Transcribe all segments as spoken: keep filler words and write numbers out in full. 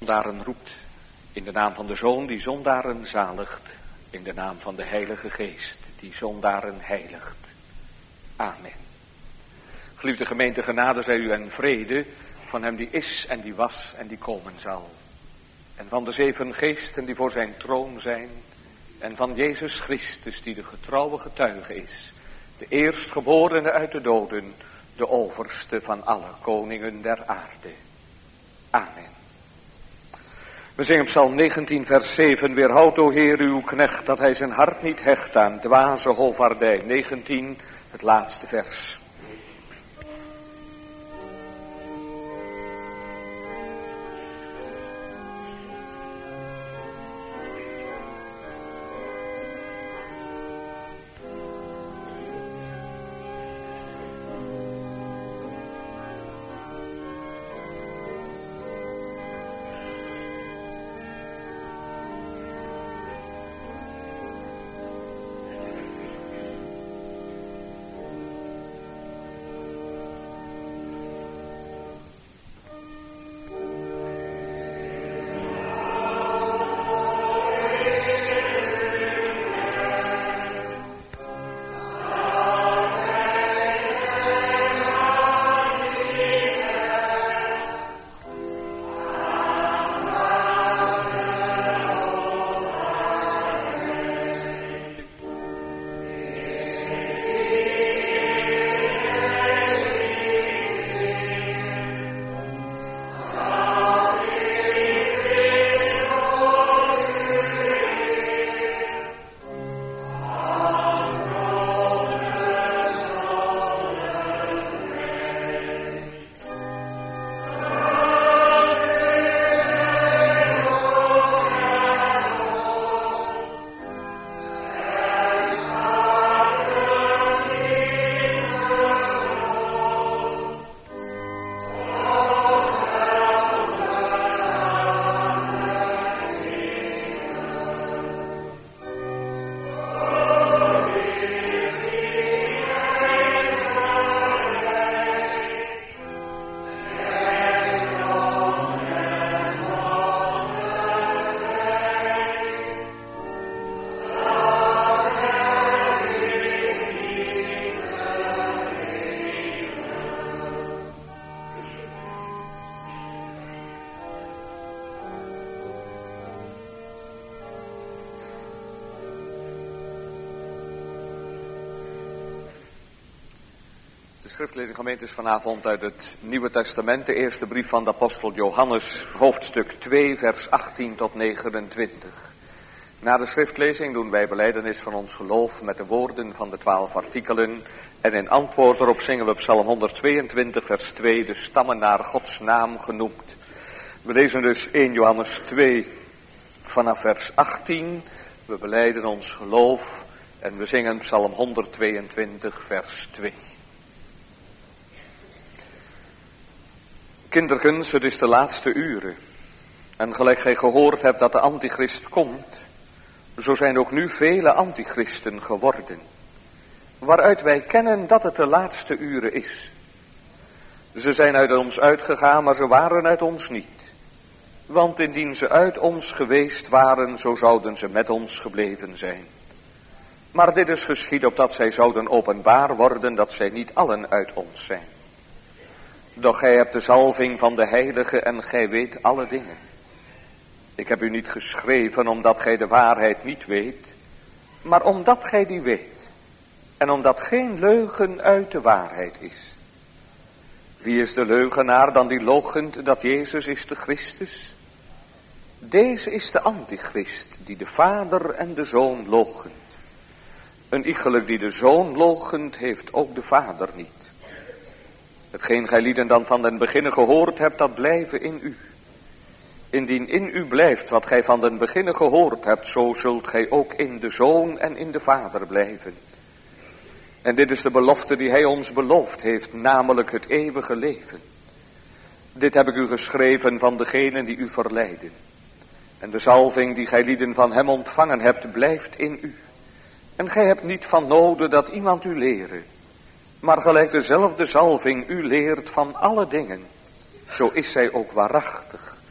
zondaren roept, in de naam van de Zoon die zondaren zaligt, in de naam van de Heilige Geest die zondaren heiligt. Amen. Geliefde gemeente, genade zij u en vrede van hem die is en die was en die komen zal. En van de zeven geesten die voor zijn troon zijn, en van Jezus Christus die de getrouwe getuige is, de eerstgeborene uit de doden, de overste van alle koningen der aarde. Amen. We zingen Psalm negentien vers zeven. Weerhoud, o Heer, uw knecht, dat hij zijn hart niet hecht aan dwaze hovaardij. negentien, het laatste vers. De schriftlezing, gemeente, is vanavond uit het Nieuwe Testament, de eerste brief van de apostel Johannes, hoofdstuk twee, vers achttien tot negenentwintig. Na de schriftlezing doen wij belijdenis van ons geloof met de woorden van de twaalf artikelen. En in antwoord erop zingen we Psalm honderdtweeëntwintig, vers twee, de stammen naar Gods naam genoemd. We lezen dus eerste Johannes twee vanaf vers achttien. We belijden ons geloof en we zingen Psalm honderdtweeëntwintig, vers twee. Kinderkens, het is de laatste uren. En gelijk gij gehoord hebt dat de antichrist komt, zo zijn ook nu vele antichristen geworden. Waaruit wij kennen dat het de laatste uren is. Ze zijn uit ons uitgegaan, maar ze waren uit ons niet. Want indien ze uit ons geweest waren, zo zouden ze met ons gebleven zijn. Maar dit is geschied opdat zij zouden openbaar worden dat zij niet allen uit ons zijn. Doch gij hebt de zalving van de heilige en gij weet alle dingen. Ik heb u niet geschreven omdat gij de waarheid niet weet, maar omdat gij die weet. En omdat geen leugen uit de waarheid is. Wie is de leugenaar dan die loochent dat Jezus is de Christus? Deze is de antichrist die de Vader en de Zoon loochent. Een iegelijk die de Zoon loochent heeft ook de Vader niet. Hetgeen gij lieden dan van den beginne gehoord hebt, dat blijven in u. Indien in u blijft wat gij van den beginne gehoord hebt, zo zult gij ook in de Zoon en in de Vader blijven. En dit is de belofte die hij ons beloofd heeft, namelijk het eeuwige leven. Dit heb ik u geschreven van degenen die u verleiden. En de zalving die gij lieden van hem ontvangen hebt, blijft in u. En gij hebt niet van noden dat iemand u lere. Maar gelijk dezelfde zalving u leert van alle dingen, zo is zij ook waarachtig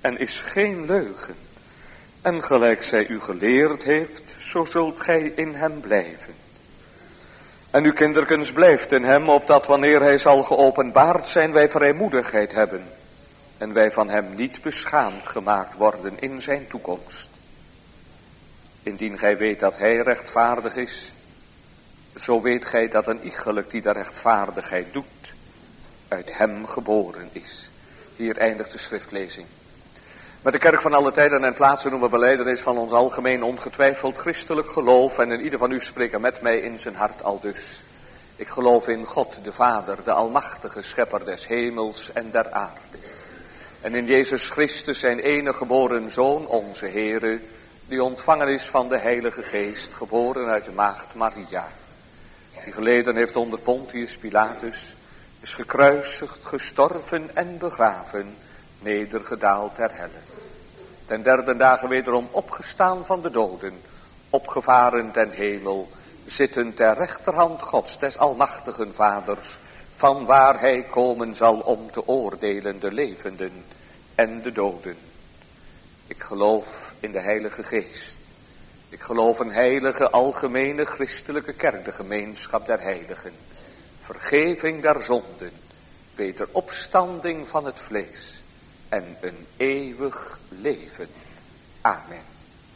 en is geen leugen. En gelijk zij u geleerd heeft, zo zult gij in hem blijven. En uw kinderkens blijft in hem, opdat wanneer hij zal geopenbaard zijn, wij vrijmoedigheid hebben. En wij van hem niet beschaamd gemaakt worden in zijn toekomst. Indien gij weet dat hij rechtvaardig is, zo weet gij dat een iegelijk die de rechtvaardigheid doet, uit hem geboren is. Hier eindigt de schriftlezing. Met de kerk van alle tijden en plaatsen noemen we belijdenis van ons algemeen ongetwijfeld christelijk geloof. En in ieder van u spreken met mij in zijn hart aldus. Ik geloof in God de Vader, de almachtige schepper des hemels en der aarde. En in Jezus Christus zijn enige geboren Zoon, onze Heere, die ontvangen is van de Heilige Geest, geboren uit de maagd Maria. Die geleden heeft onder Pontius Pilatus, is gekruisigd, gestorven en begraven, nedergedaald ter helle. Ten derde dagen wederom opgestaan van de doden, opgevaren ten hemel, zitten ter rechterhand Gods, des almachtigen Vaders, van waar hij komen zal om te oordelen de levenden en de doden. Ik geloof in de Heilige Geest. Ik geloof een heilige, algemene, christelijke kerk, de gemeenschap der heiligen. Vergeving der zonden, wederopstanding van het vlees en een eeuwig leven. Amen.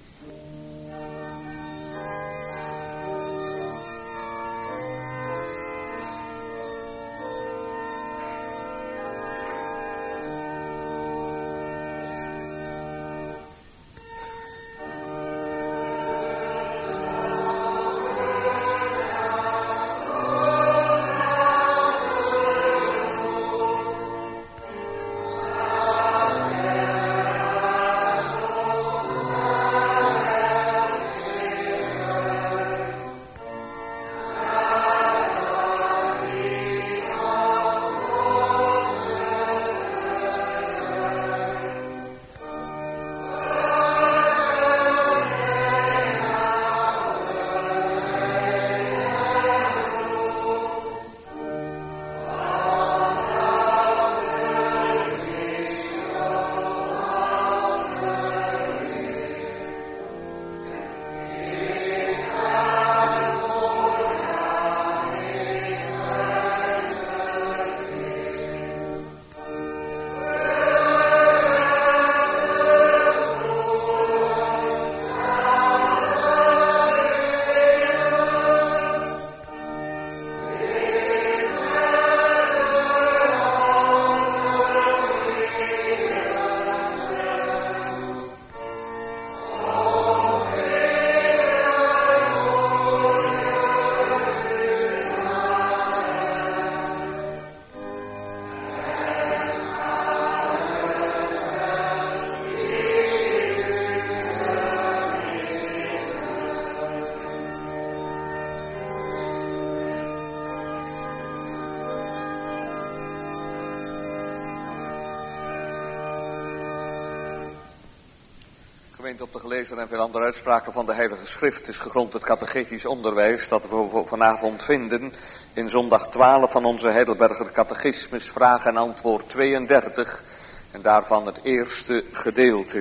Op de gelezen en veel andere uitspraken van de Heilige Schrift is gegrond het catechetisch onderwijs dat we vanavond vinden in zondag twaalf van onze Heidelberger Catechismus, vraag en antwoord tweeëndertig en daarvan het eerste gedeelte.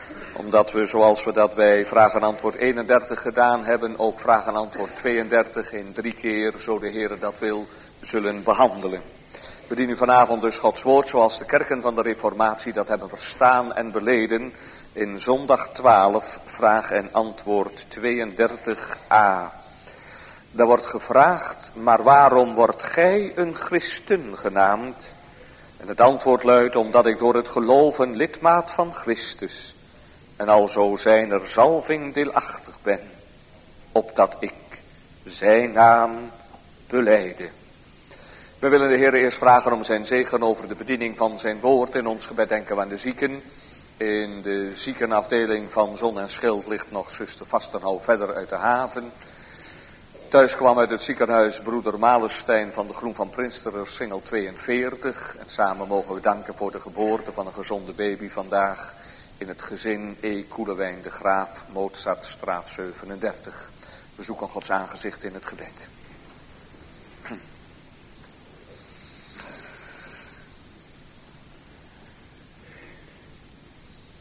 Omdat we, zoals we dat bij vraag en antwoord eenendertig gedaan hebben, ook vraag en antwoord tweeëndertig in drie keer, zo de Heer dat wil, zullen behandelen. We dienen vanavond dus Gods woord zoals de kerken van de Reformatie dat hebben verstaan en beleden in zondag twaalf, vraag en antwoord tweeëndertig a. Daar wordt gevraagd, maar waarom wordt gij een christen genaamd? En het antwoord luidt, omdat ik door het geloven lidmaat van Christus en alzo zijner zalving deelachtig ben, opdat ik zijn naam belijde. We willen de Heer eerst vragen om zijn zegen over de bediening van zijn woord. In ons gebed denken we aan de zieken. In de ziekenafdeling van Zon en Schild ligt nog zuster Vastenhouw verder uit de haven. Thuis kwam uit het ziekenhuis broeder Malenstein van de Groen van Prinsterer, singel tweeënveertig. En samen mogen we danken voor de geboorte van een gezonde baby vandaag in het gezin E. Koelewijn de Graaf, Mozartstraat zevenendertig. We zoeken Gods aangezicht in het gebed.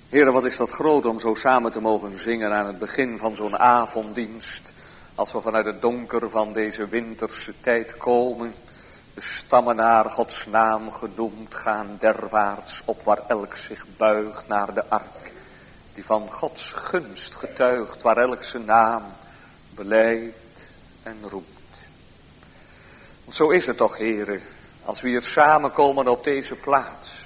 Heren, wat is dat groot om zo samen te mogen zingen aan het begin van zo'n avonddienst. Als we vanuit het donker van deze winterse tijd komen. De stammen naar Gods naam genoemd gaan derwaarts op waar elk zich buigt naar de ark. Die van Gods gunst getuigt, waar elk zijn naam belijdt en roept. Want zo is het toch, heren, als we hier samenkomen op deze plaats.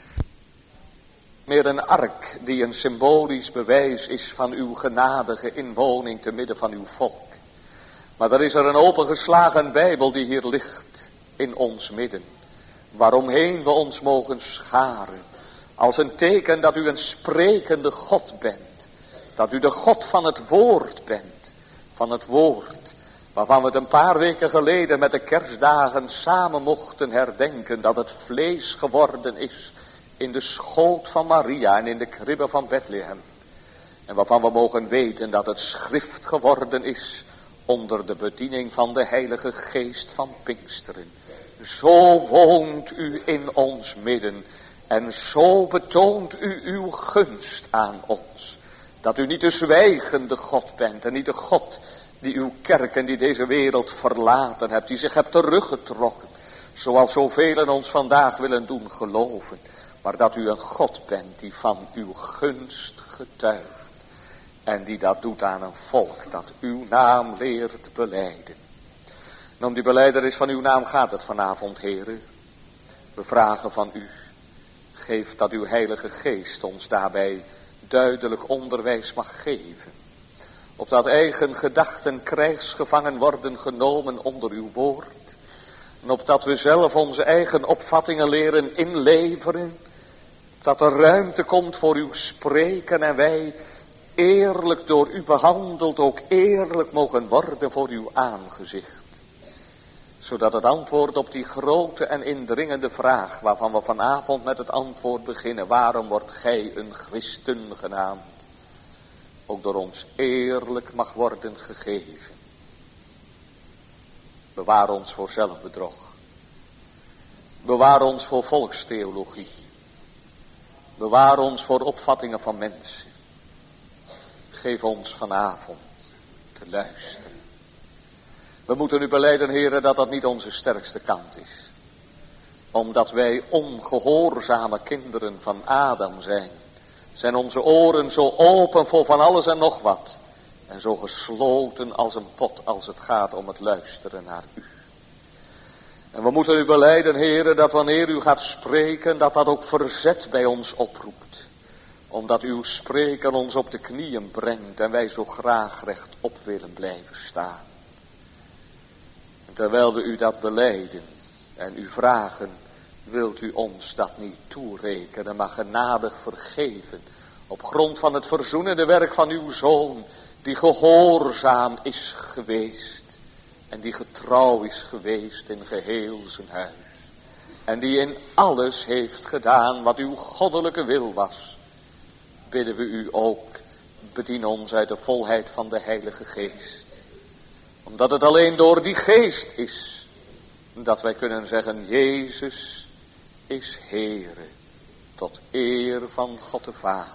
Meer een ark die een symbolisch bewijs is van uw genadige inwoning te midden van uw volk. Maar er is er een opengeslagen Bijbel die hier ligt in ons midden. Waaromheen we ons mogen scharen. Als een teken dat u een sprekende God bent. Dat u de God van het woord bent. Van het woord. Waarvan we het een paar weken geleden met de kerstdagen samen mochten herdenken. Dat het vlees geworden is in de schoot van Maria en in de kribbe van Bethlehem. En waarvan we mogen weten dat het schrift geworden is onder de bediening van de Heilige Geest van Pinksteren. Zo woont u in ons midden en zo betoont u uw gunst aan ons. Dat u niet de zwijgende God bent en niet de God die uw kerk en die deze wereld verlaten hebt, die zich hebt teruggetrokken. Zoals zoveel ons vandaag willen doen geloven. Maar dat u een God bent die van uw gunst getuigt. En die dat doet aan een volk dat uw naam leert belijden. En om die belijdenis van uw naam gaat het vanavond, heren. We vragen van u. Geef dat uw Heilige Geest ons daarbij duidelijk onderwijs mag geven. Opdat eigen gedachten krijgsgevangen worden genomen onder uw woord. En opdat we zelf onze eigen opvattingen leren inleveren. Dat er ruimte komt voor uw spreken en wij eerlijk door u behandeld ook eerlijk mogen worden voor uw aangezicht. Zodat het antwoord op die grote en indringende vraag waarvan we vanavond met het antwoord beginnen. Waarom wordt gij een christen genaamd? Ook door ons eerlijk mag worden gegeven. Bewaar ons voor zelfbedrog. Bewaar ons voor volkstheologie. Bewaar ons voor opvattingen van mensen. Geef ons vanavond te luisteren. We moeten u belijden, heren, dat dat niet onze sterkste kant is. Omdat wij ongehoorzame kinderen van Adam zijn. Zijn onze oren zo open voor van alles en nog wat. En zo gesloten als een pot als het gaat om het luisteren naar u. En we moeten u belijden, heren, dat wanneer u gaat spreken, dat dat ook verzet bij ons oproept. Omdat uw spreken ons op de knieën brengt en wij zo graag rechtop willen blijven staan. En terwijl we u dat belijden en u vragen, wilt u ons dat niet toerekenen, maar genadig vergeven. Op grond van het verzoenende werk van uw Zoon, die gehoorzaam is geweest. En die getrouw is geweest in geheel zijn huis. En die in alles heeft gedaan wat uw goddelijke wil was. Bidden we u ook, bedien ons uit de volheid van de Heilige Geest. Omdat het alleen door die Geest is, dat wij kunnen zeggen, Jezus is Heere, tot eer van God de Vader.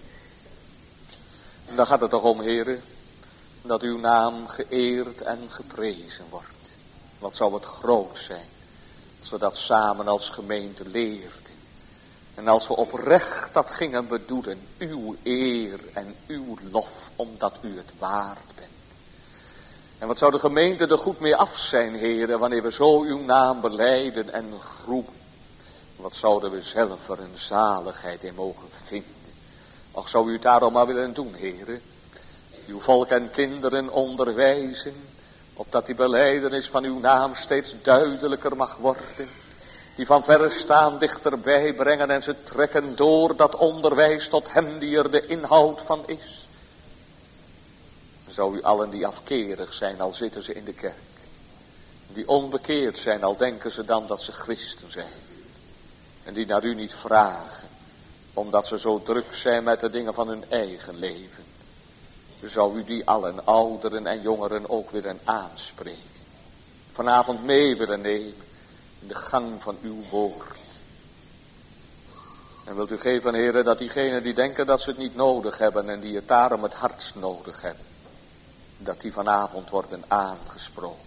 En dan gaat het toch om, Heere, dat uw naam geëerd en geprezen wordt. Wat zou het groot zijn, als we dat samen als gemeente leerden. En als we oprecht dat gingen bedoelen, uw eer en uw lof, omdat u het waard bent. En wat zou de gemeente er goed mee af zijn, heren, wanneer we zo uw naam belijden en roemen. Wat zouden we zelf er een zaligheid in mogen vinden. Och, zou u het daarom maar willen doen, heren. Uw volk en kinderen onderwijzen, opdat die belijdenis van uw naam steeds duidelijker mag worden. Die van verre staan dichterbij brengen en ze trekken door dat onderwijs tot hen die er de inhoud van is. Zou u allen die afkerig zijn, al zitten ze in de kerk. Die onbekeerd zijn, al denken ze dan dat ze christen zijn. En die naar u niet vragen, omdat ze zo druk zijn met de dingen van hun eigen leven. Zou u die allen, ouderen en jongeren, ook willen aanspreken. Vanavond mee willen nemen in de gang van uw woord. En wilt u geven, Heere, dat diegenen die denken dat ze het niet nodig hebben en die het daarom het hardst nodig hebben, dat die vanavond worden aangesproken.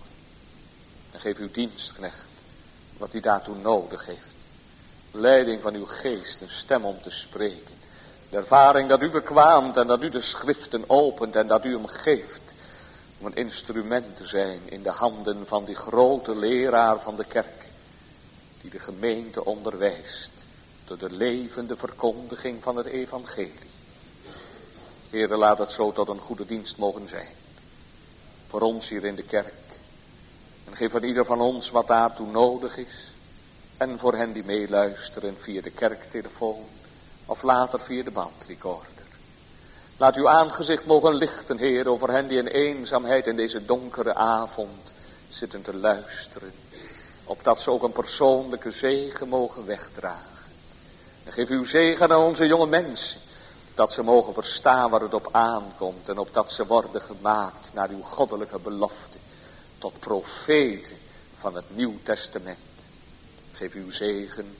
En geef uw dienstknecht wat hij daartoe nodig heeft. Leiding van uw geest, een stem om te spreken. De ervaring dat u bekwaamt en dat u de schriften opent en dat u hem geeft. Om een instrument te zijn in de handen van die grote leraar van de kerk. Die de gemeente onderwijst door de levende verkondiging van het evangelie. Heere, laat het zo tot een goede dienst mogen zijn. Voor ons hier in de kerk. En geef aan ieder van ons wat daartoe nodig is. En voor hen die meeluisteren via de kerktelefoon. Of later via de bandrecorder. Laat uw aangezicht mogen lichten, Heer, over hen die in eenzaamheid in deze donkere avond zitten te luisteren. Opdat ze ook een persoonlijke zegen mogen wegdragen. En geef uw zegen aan onze jonge mensen. Dat ze mogen verstaan waar het op aankomt. En opdat ze worden gemaakt naar uw goddelijke belofte. Tot profeten van het Nieuw Testament. Geef uw zegen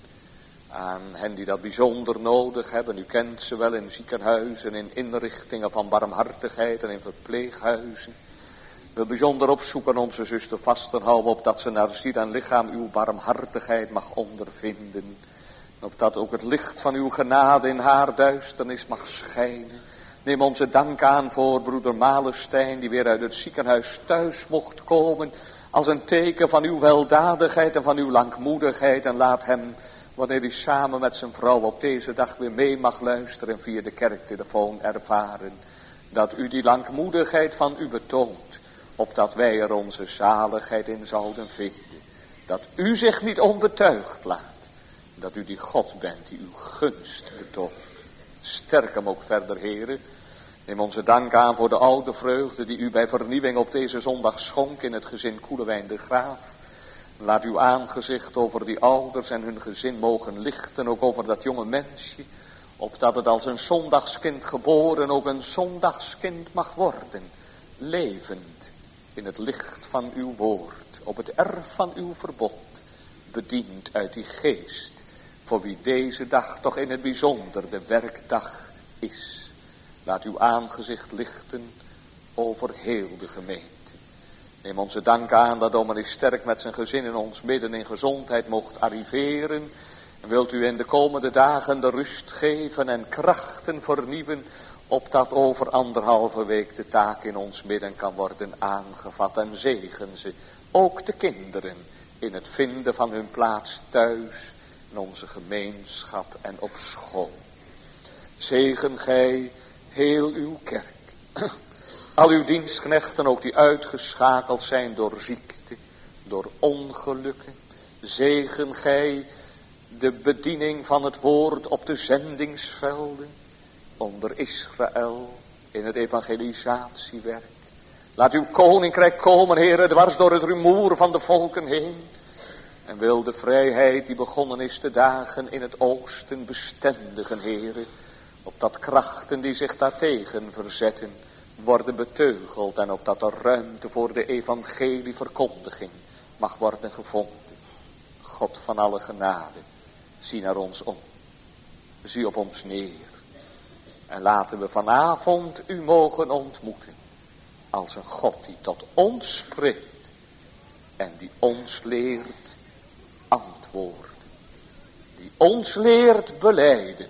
aan hen die dat bijzonder nodig hebben. U kent ze wel in ziekenhuizen, in inrichtingen van barmhartigheid en in verpleeghuizen. Ik wil bijzonder opzoeken onze zuster Vastenhouw, opdat ze naar ziel en lichaam uw barmhartigheid mag ondervinden. En opdat ook het licht van uw genade in haar duisternis mag schijnen. Neem onze dank aan voor broeder Malestein, die weer uit het ziekenhuis thuis mocht komen. Als een teken van uw weldadigheid en van uw langmoedigheid. En laat hem, wanneer hij samen met zijn vrouw op deze dag weer mee mag luisteren via de kerktelefoon, ervaren. Dat u die langmoedigheid van u betoont. Opdat wij er onze zaligheid in zouden vinden. Dat u zich niet onbetuigd laat. Dat u die God bent die uw gunst betoont. Sterk hem ook verder, Heere. Neem onze dank aan voor de oude vreugde die u bij vernieuwing op deze zondag schonk in het gezin Koelewijn de Graaf. Laat uw aangezicht over die ouders en hun gezin mogen lichten, ook over dat jonge mensje. Opdat het als een zondagskind geboren ook een zondagskind mag worden. Levend in het licht van uw woord, op het erf van uw verbond. Bediend uit die geest, voor wie deze dag toch in het bijzonder de werkdag is. Laat uw aangezicht lichten over heel de gemeente. Neem onze dank aan dat dominee Sterk met zijn gezin in ons midden in gezondheid mocht arriveren. En wilt u in de komende dagen de rust geven en krachten vernieuwen, opdat over anderhalve week de taak in ons midden kan worden aangevat. En zegen ze, ook de kinderen, in het vinden van hun plaats thuis, in onze gemeenschap en op school. Zegen gij heel uw kerk. Al uw dienstknechten ook die uitgeschakeld zijn door ziekte, door ongelukken. Zegen gij de bediening van het woord op de zendingsvelden. Onder Israël in het evangelisatiewerk. Laat uw koninkrijk komen, Heere, dwars door het rumoer van de volken heen. En wil de vrijheid die begonnen is te dagen in het oosten bestendigen, Heere. Opdat krachten die zich daartegen verzetten worden beteugeld. En opdat er ruimte voor de evangelieverkondiging mag worden gevonden. God van alle genade, zie naar ons om. Zie op ons neer. En laten we vanavond u mogen ontmoeten. Als een God die tot ons spreekt. En die ons leert antwoorden. Die ons leert belijden.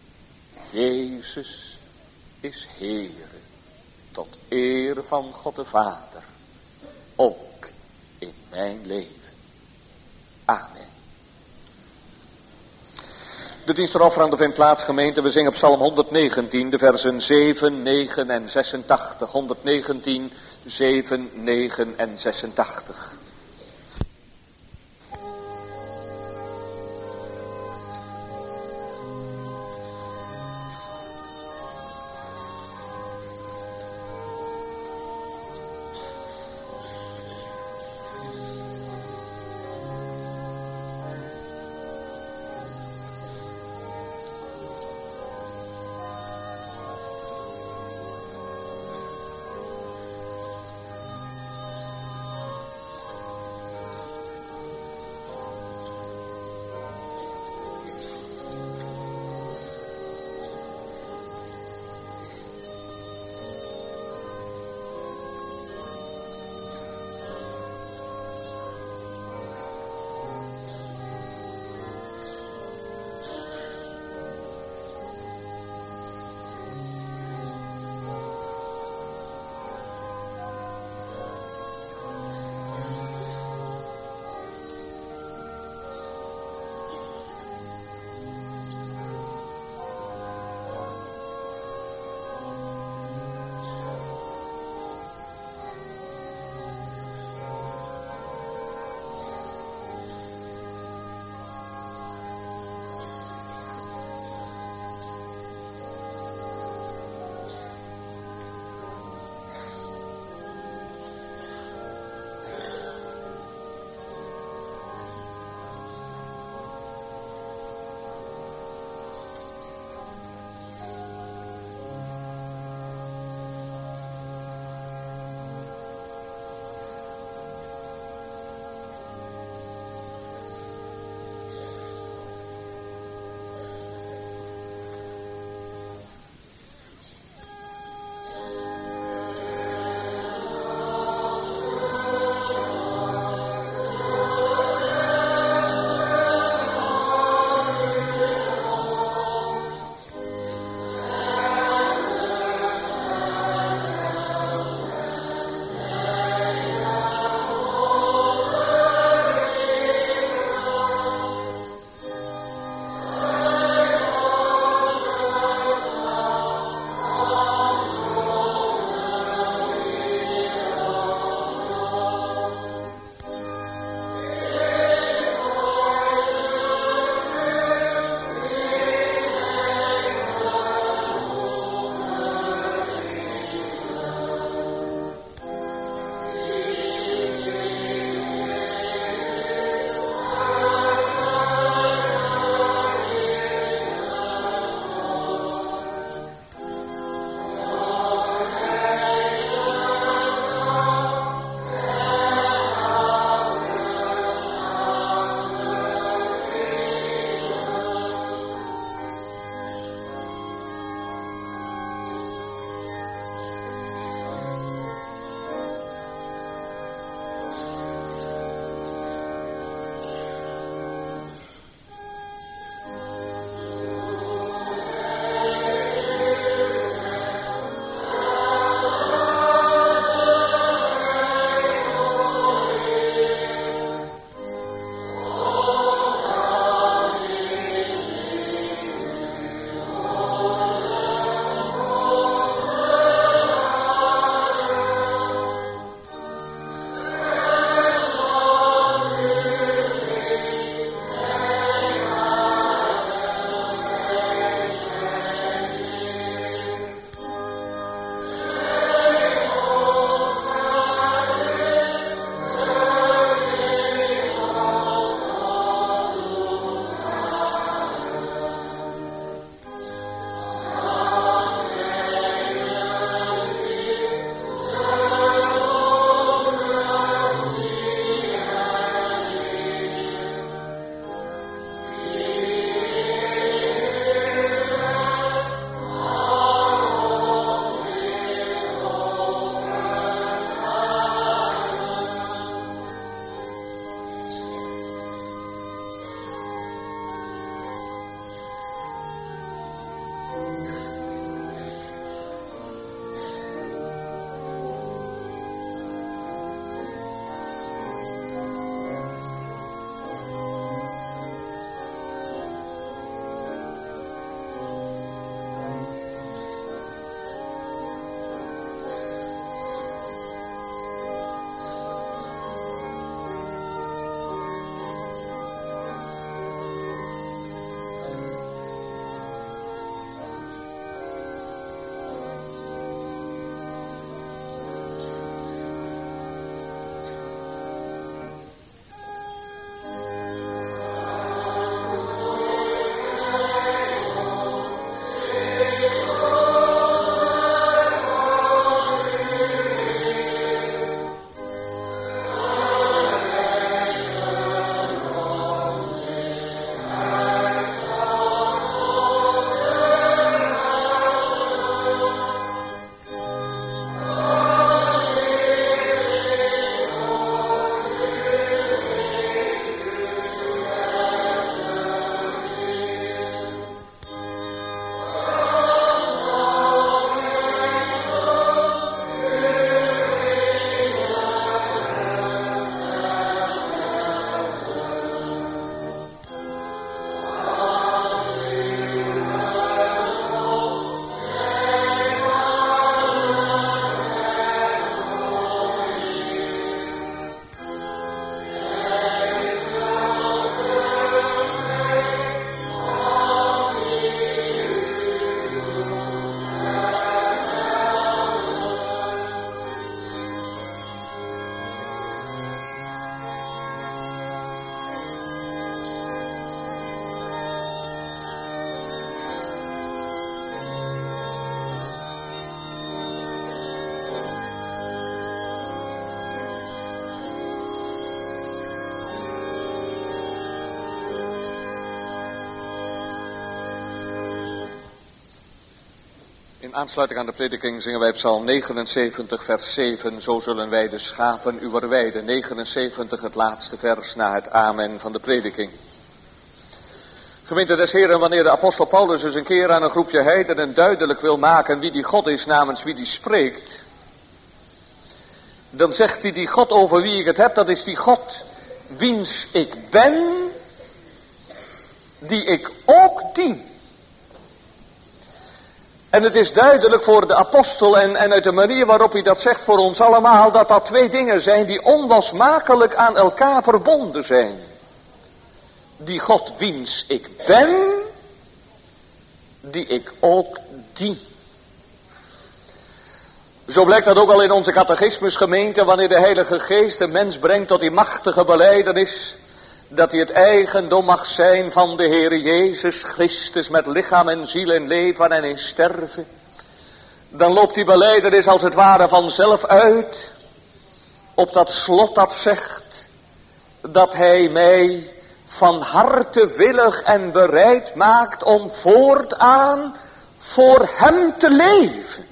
Jezus is Heere. Tot eer van God de Vader. Ook in mijn leven. Amen. De dienst van offerande vindt plaats, gemeente. We zingen Psalm honderdnegentien, de versen zeven, negen en zesentachtig. honderdnegentien, zeven, negen en zesentachtig. In aansluiting aan de prediking zingen wij Psalm negenenzeventig vers zeven. Zo zullen wij de schapen uwer weiden. negenenzeventig, het laatste vers na het amen van de prediking. Gemeente des Heren, wanneer de apostel Paulus eens een keer aan een groepje heidenen duidelijk wil maken wie die God is namens wie die spreekt, dan zegt hij: die God over wie ik het heb, dat is die God wiens ik ben, die ik ook dien. En het is duidelijk voor de apostel en, en uit de manier waarop hij dat zegt voor ons allemaal, dat dat twee dingen zijn die onlosmakelijk aan elkaar verbonden zijn. Die God wiens ik ben, die ik ook dien. Zo blijkt dat ook al in onze catechismusgemeente, wanneer de Heilige Geest de mens brengt tot die machtige belijdenis, dat hij het eigendom mag zijn van de Heere Jezus Christus met lichaam en ziel en leven en in sterven. Dan loopt die belijdenis als het ware vanzelf uit op dat slot dat zegt dat hij mij van harte willig en bereid maakt om voortaan voor hem te leven.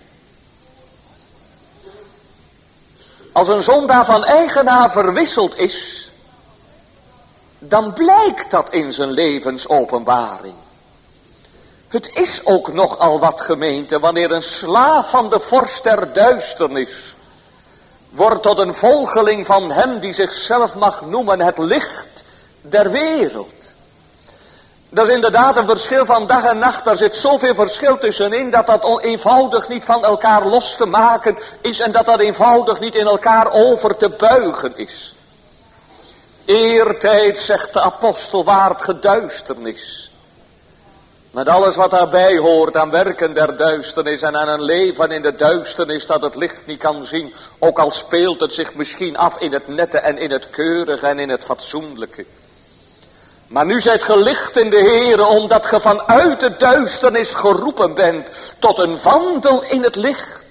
Als een zondaar van eigenaar verwisseld is, dan blijkt dat in zijn levensopenbaring. Het is ook nogal wat, gemeente, wanneer een slaaf van de vorst der duisternis wordt tot een volgeling van hem die zichzelf mag noemen het licht der wereld. Dat is inderdaad een verschil van dag en nacht. Daar zit zoveel verschil tussenin dat dat eenvoudig niet van elkaar los te maken is en dat dat eenvoudig niet in elkaar over te buigen is. Eertijd, zegt de apostel, waart geduisternis. Met alles wat daarbij hoort aan werken der duisternis en aan een leven in de duisternis dat het licht niet kan zien. Ook al speelt het zich misschien af in het nette en in het keurige en in het fatsoenlijke. Maar nu zijt ge licht in de Heere, omdat ge vanuit de duisternis geroepen bent tot een wandel in het licht.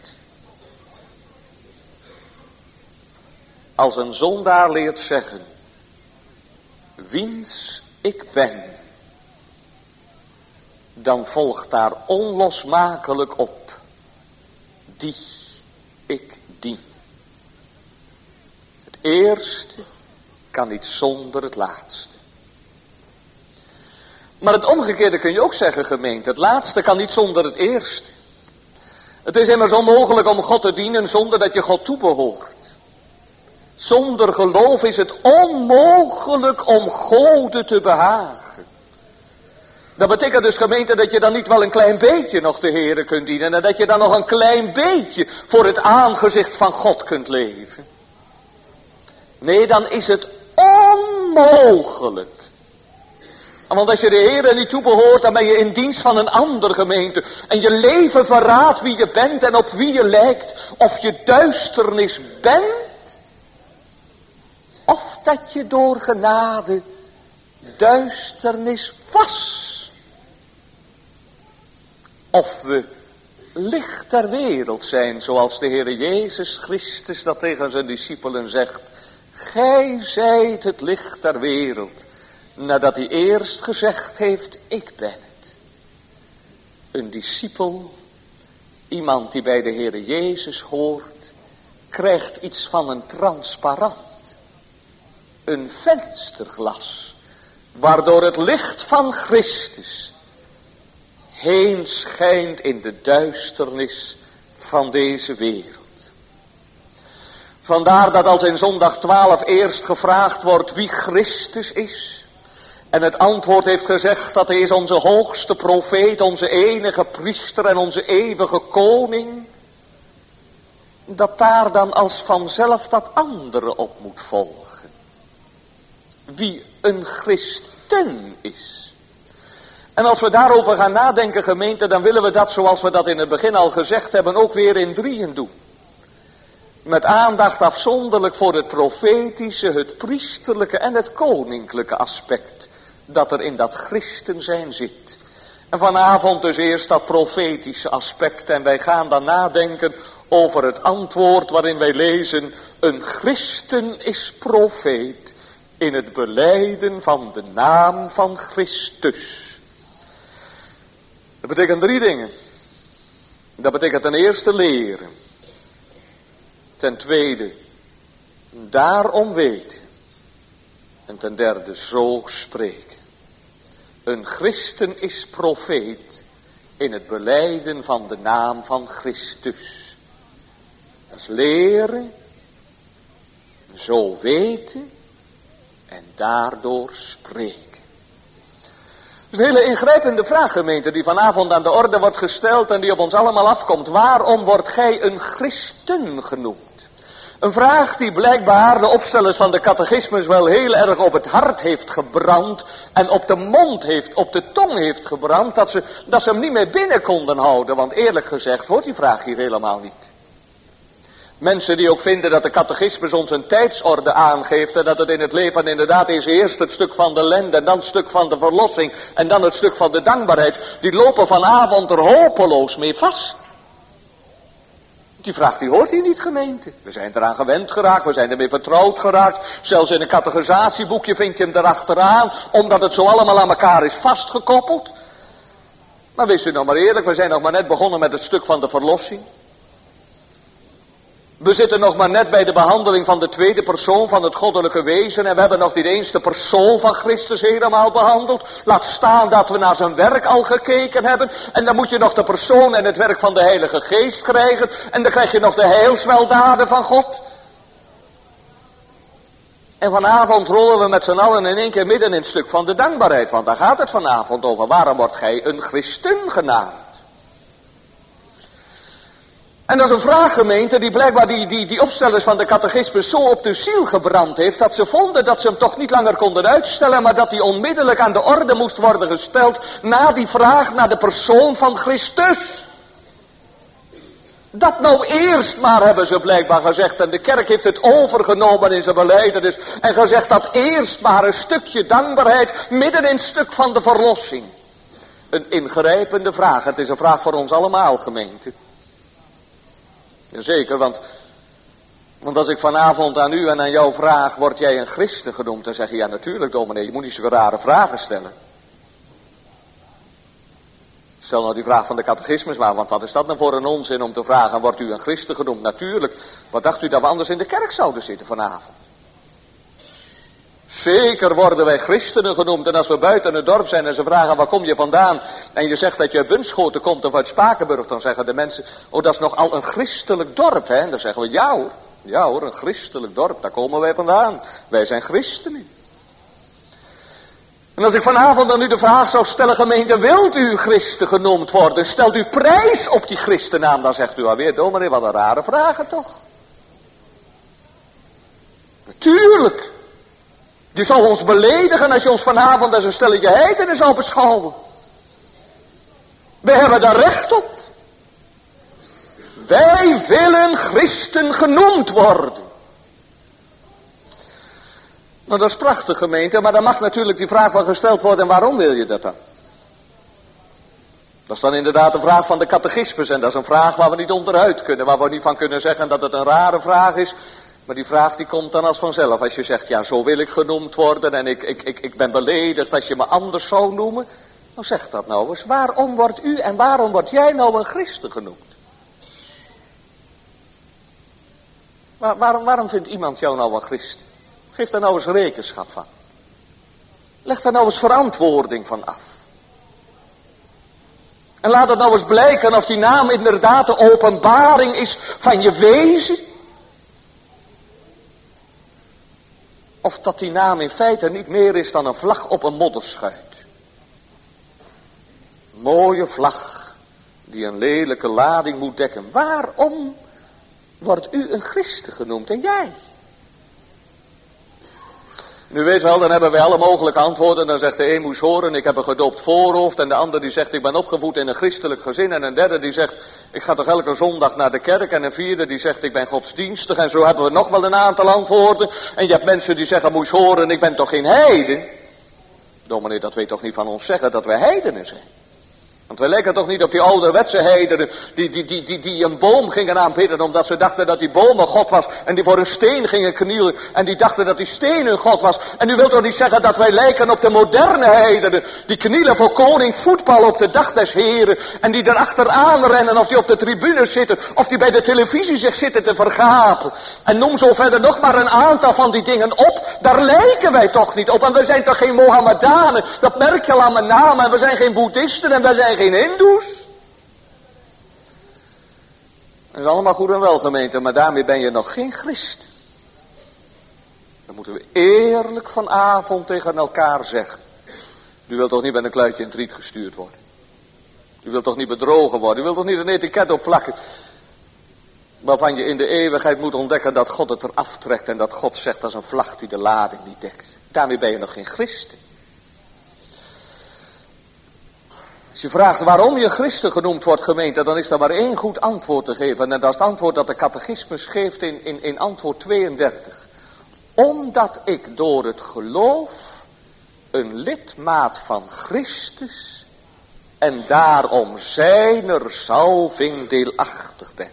Als een zondaar leert zeggen, wiens ik ben, dan volgt daar onlosmakelijk op, die ik dien. Het eerste kan niet zonder het laatste. Maar het omgekeerde kun je ook zeggen, gemeente. Het laatste kan niet zonder het eerste. Het is immers onmogelijk om God te dienen zonder dat je God toebehoort. Zonder geloof is het onmogelijk om Gode te behagen. Dat betekent dus, gemeente, dat je dan niet wel een klein beetje nog de Heere kunt dienen. En dat je dan nog een klein beetje voor het aangezicht van God kunt leven. Nee, dan is het onmogelijk. Want als je de Heere niet toebehoort, dan ben je in dienst van een andere gemeente. En je leven verraadt wie je bent en op wie je lijkt. Of je duisternis bent, of dat je door genade duisternis was. Of we licht ter wereld zijn, zoals de Heere Jezus Christus dat tegen zijn discipelen zegt. Gij zijt het licht ter wereld. Nadat hij eerst gezegd heeft, ik ben het. Een discipel, iemand die bij de Heere Jezus hoort, krijgt iets van een transparant. Een vensterglas, waardoor het licht van Christus heen schijnt in de duisternis van deze wereld. Vandaar dat als in zondag twaalf eerst gevraagd wordt wie Christus is, en het antwoord heeft gezegd dat hij is onze hoogste profeet, onze enige priester en onze eeuwige koning, dat daar dan als vanzelf dat andere op moet volgen. Wie een christen is. En als we daarover gaan nadenken, gemeente, dan willen we dat, zoals we dat in het begin al gezegd hebben, ook weer in drieën doen. Met aandacht afzonderlijk voor het profetische, het priesterlijke en het koninklijke aspect dat er in dat christen zijn zit. En vanavond dus eerst dat profetische aspect. En wij gaan dan nadenken over het antwoord waarin wij lezen: een christen is profeet in het belijden van de naam van Christus. Dat betekent drie dingen. Dat betekent ten eerste leren. Ten tweede, daarom weten. En ten derde, zo spreken. Een christen is profeet in het belijden van de naam van Christus. Dat is leren, zo weten en daardoor spreken. Het is een hele ingrijpende vraag, gemeente, die vanavond aan de orde wordt gesteld en die op ons allemaal afkomt. Waarom wordt gij een christen genoemd? Een vraag die blijkbaar de opstellers van de catechismus wel heel erg op het hart heeft gebrand en op de mond heeft, op de tong heeft gebrand, dat ze, dat ze hem niet meer binnen konden houden. Want eerlijk gezegd hoort die vraag hier helemaal niet. Mensen die ook vinden dat de catechismus ons een tijdsorde aangeeft en dat het in het leven inderdaad is eerst het stuk van de lende en dan het stuk van de verlossing en dan het stuk van de dankbaarheid, die lopen vanavond er hopeloos mee vast. Die vraag die hoort hier niet, gemeente. We zijn eraan gewend geraakt, we zijn ermee vertrouwd geraakt. Zelfs in een categorisatieboekje vind je hem erachteraan, omdat het zo allemaal aan elkaar is vastgekoppeld. Maar wees u nou maar eerlijk, we zijn nog maar net begonnen met het stuk van de verlossing. We zitten nog maar net bij de behandeling van de tweede persoon van het goddelijke wezen. En we hebben nog niet eens de persoon van Christus helemaal behandeld. Laat staan dat we naar zijn werk al gekeken hebben. En dan moet je nog de persoon en het werk van de Heilige Geest krijgen. En dan krijg je nog de heilsweldaden van God. En vanavond rollen we met z'n allen in één keer midden in het stuk van de dankbaarheid. Want daar gaat het vanavond over. Waarom wordt gij een christen genaamd? En dat is een vraag, gemeente, die blijkbaar die, die, die opstellers van de catechismus zo op de ziel gebrand heeft, dat ze vonden dat ze hem toch niet langer konden uitstellen, maar dat hij onmiddellijk aan de orde moest worden gesteld na die vraag naar de persoon van Christus. Dat nou eerst maar, hebben ze blijkbaar gezegd, en de kerk heeft het overgenomen in zijn belijdenis en gezegd dat eerst maar een stukje dankbaarheid midden in het stuk van de verlossing. Een ingrijpende vraag, het is een vraag voor ons allemaal, gemeente. Jazeker, want, want als ik vanavond aan u en aan jou vraag, word jij een christen genoemd? Dan zeg je, ja natuurlijk dominee, je moet niet zulke rare vragen stellen. Stel nou die vraag van de catechismus maar, want wat is dat nou voor een onzin om te vragen, wordt u een christen genoemd? Natuurlijk, wat dacht u dat we anders in de kerk zouden zitten vanavond? Zeker worden wij christenen genoemd. En als we buiten het dorp zijn en ze vragen waar kom je vandaan. En je zegt dat je uit Bunschoten komt of uit Spakenburg. Dan zeggen de mensen, oh dat is nogal een christelijk dorp. Hè? En dan zeggen we, ja hoor. Ja hoor, een christelijk dorp. Daar komen wij vandaan. Wij zijn christenen. En als ik vanavond aan u de vraag zou stellen, gemeente, wilt u christen genoemd worden? Stelt u prijs op die christennaam? Dan zegt u alweer, dominee, wat een rare vragen toch? Natuurlijk. Je zou ons beledigen als je ons vanavond als een stelletje heidenen zou beschouwen. We hebben daar recht op. Wij willen christen genoemd worden. Nou, dat is prachtig, gemeente, maar dan mag natuurlijk die vraag wel gesteld worden, en waarom wil je dat dan? Dat is dan inderdaad een vraag van de catechismus, en dat is een vraag waar we niet onderuit kunnen, waar we niet van kunnen zeggen dat het een rare vraag is. Maar die vraag die komt dan als vanzelf. Als je zegt, ja zo wil ik genoemd worden en ik, ik, ik, ik ben beledigd als je me anders zou noemen. Nou zeg dat nou eens. Waarom wordt u en waarom word jij nou een christen genoemd? Waar, waarom, waarom vindt iemand jou nou een christen? Geef daar nou eens rekenschap van. Leg daar nou eens verantwoording van af. En laat het nou eens blijken of die naam inderdaad de openbaring is van je wezen. Of dat die naam in feite niet meer is dan een vlag op een modderschuit. Een mooie vlag die een lelijke lading moet dekken. Waarom wordt u een christen genoemd en jij? Nu weet wel, dan hebben wij alle mogelijke antwoorden. Dan zegt de een moest horen, ik heb een gedoopt voorhoofd. En de ander die zegt, ik ben opgevoed in een christelijk gezin. En een derde die zegt, ik ga toch elke zondag naar de kerk. En een vierde die zegt, ik ben godsdienstig. En zo hebben we nog wel een aantal antwoorden. En je hebt mensen die zeggen, moest horen, ik ben toch geen heiden. Dominee, dat weet toch niet van ons zeggen dat wij heidenen zijn. Want wij lijken toch niet op die ouderwetse heidenen die, die, die, die, die een boom gingen aanbidden omdat ze dachten dat die boom een god was. En die voor een steen gingen knielen en die dachten dat die steen een god was. En u wilt toch niet zeggen dat wij lijken op de moderne heidenen die knielen voor koning voetbal op de dag des Heren. En die erachteraan rennen of die op de tribune zitten of die bij de televisie zich zitten te vergapen. En noem zo verder nog maar een aantal van die dingen op. Daar lijken wij toch niet op. En we zijn toch geen Mohammedanen. Dat merk je al aan mijn naam. En we zijn geen boeddhisten en we zijn geen hindoes. Dat is allemaal goed en wel, gemeente, maar daarmee ben je nog geen christen. Dan moeten we eerlijk vanavond tegen elkaar zeggen. U wilt toch niet met een kluitje in het riet gestuurd worden? U wilt toch niet bedrogen worden? U wilt toch niet een etiket op plakken? Waarvan je in de eeuwigheid moet ontdekken dat God het eraf trekt en dat God zegt als een vlag die de lading niet dekt. Daarmee ben je nog geen christen. Als je vraagt waarom je christen genoemd wordt, gemeente, dan is er maar één goed antwoord te geven. En dat is het antwoord dat de catechismus geeft in, in, in antwoord tweeëndertig. Omdat ik door het geloof een lidmaat van Christus en daarom zijner zalving deelachtig ben.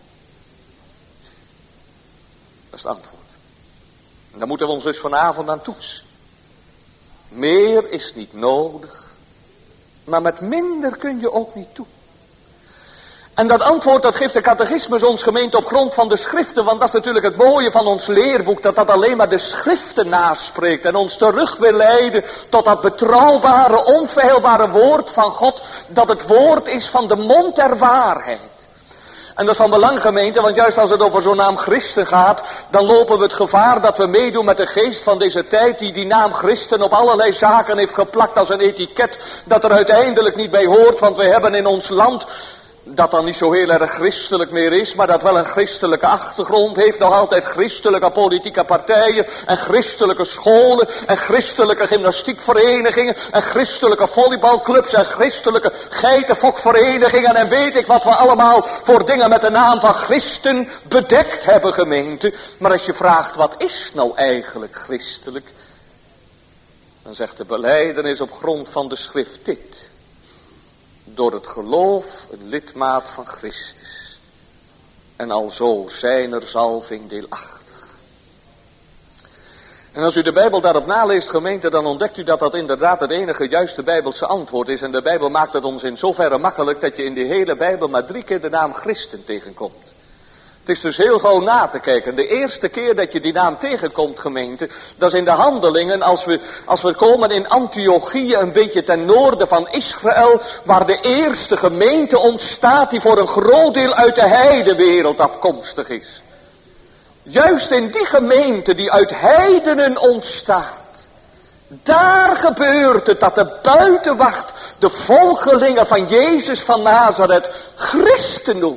Dat is het antwoord. En daar moeten we ons dus vanavond aan toetsen. Meer is niet nodig. Maar met minder kun je ook niet toe. En dat antwoord dat geeft de catechismus ons, gemeente, op grond van de schriften. Want dat is natuurlijk het mooie van ons leerboek. Dat dat alleen maar de schriften naspreekt. En ons terug wil leiden tot dat betrouwbare, onfeilbare woord van God. Dat het woord is van de mond der waarheid. En dat is van belang, gemeente, want juist als het over zo'n naam Christen gaat, dan lopen we het gevaar dat we meedoen met de geest van deze tijd die die naam Christen op allerlei zaken heeft geplakt als een etiket dat er uiteindelijk niet bij hoort, want we hebben in ons land, dat dan niet zo heel erg christelijk meer is, maar dat wel een christelijke achtergrond heeft, nog altijd christelijke politieke partijen en christelijke scholen en christelijke gymnastiekverenigingen en christelijke volleybalclubs en christelijke geitenfokverenigingen en weet ik wat we allemaal voor dingen met de naam van christen bedekt hebben, gemeente. Maar als je vraagt wat is nou eigenlijk christelijk, dan zegt de belijdenis op grond van de schrift dit: door het geloof een lidmaat van Christus. En alzo zijner zalving deelachtig. En als u de Bijbel daarop naleest, gemeente, dan ontdekt u dat dat inderdaad het enige juiste Bijbelse antwoord is. En de Bijbel maakt het ons in zoverre makkelijk dat je in die hele Bijbel maar drie keer de naam Christen tegenkomt. Het is dus heel gauw na te kijken. De eerste keer dat je die naam tegenkomt, gemeente, dat is in de Handelingen, als we, als we komen in Antiochië, een beetje ten noorden van Israël, waar de eerste gemeente ontstaat die voor een groot deel uit de heidenwereld afkomstig is. Juist in die gemeente die uit heidenen ontstaat, daar gebeurt het dat de buitenwacht de volgelingen van Jezus van Nazareth Christen noemt.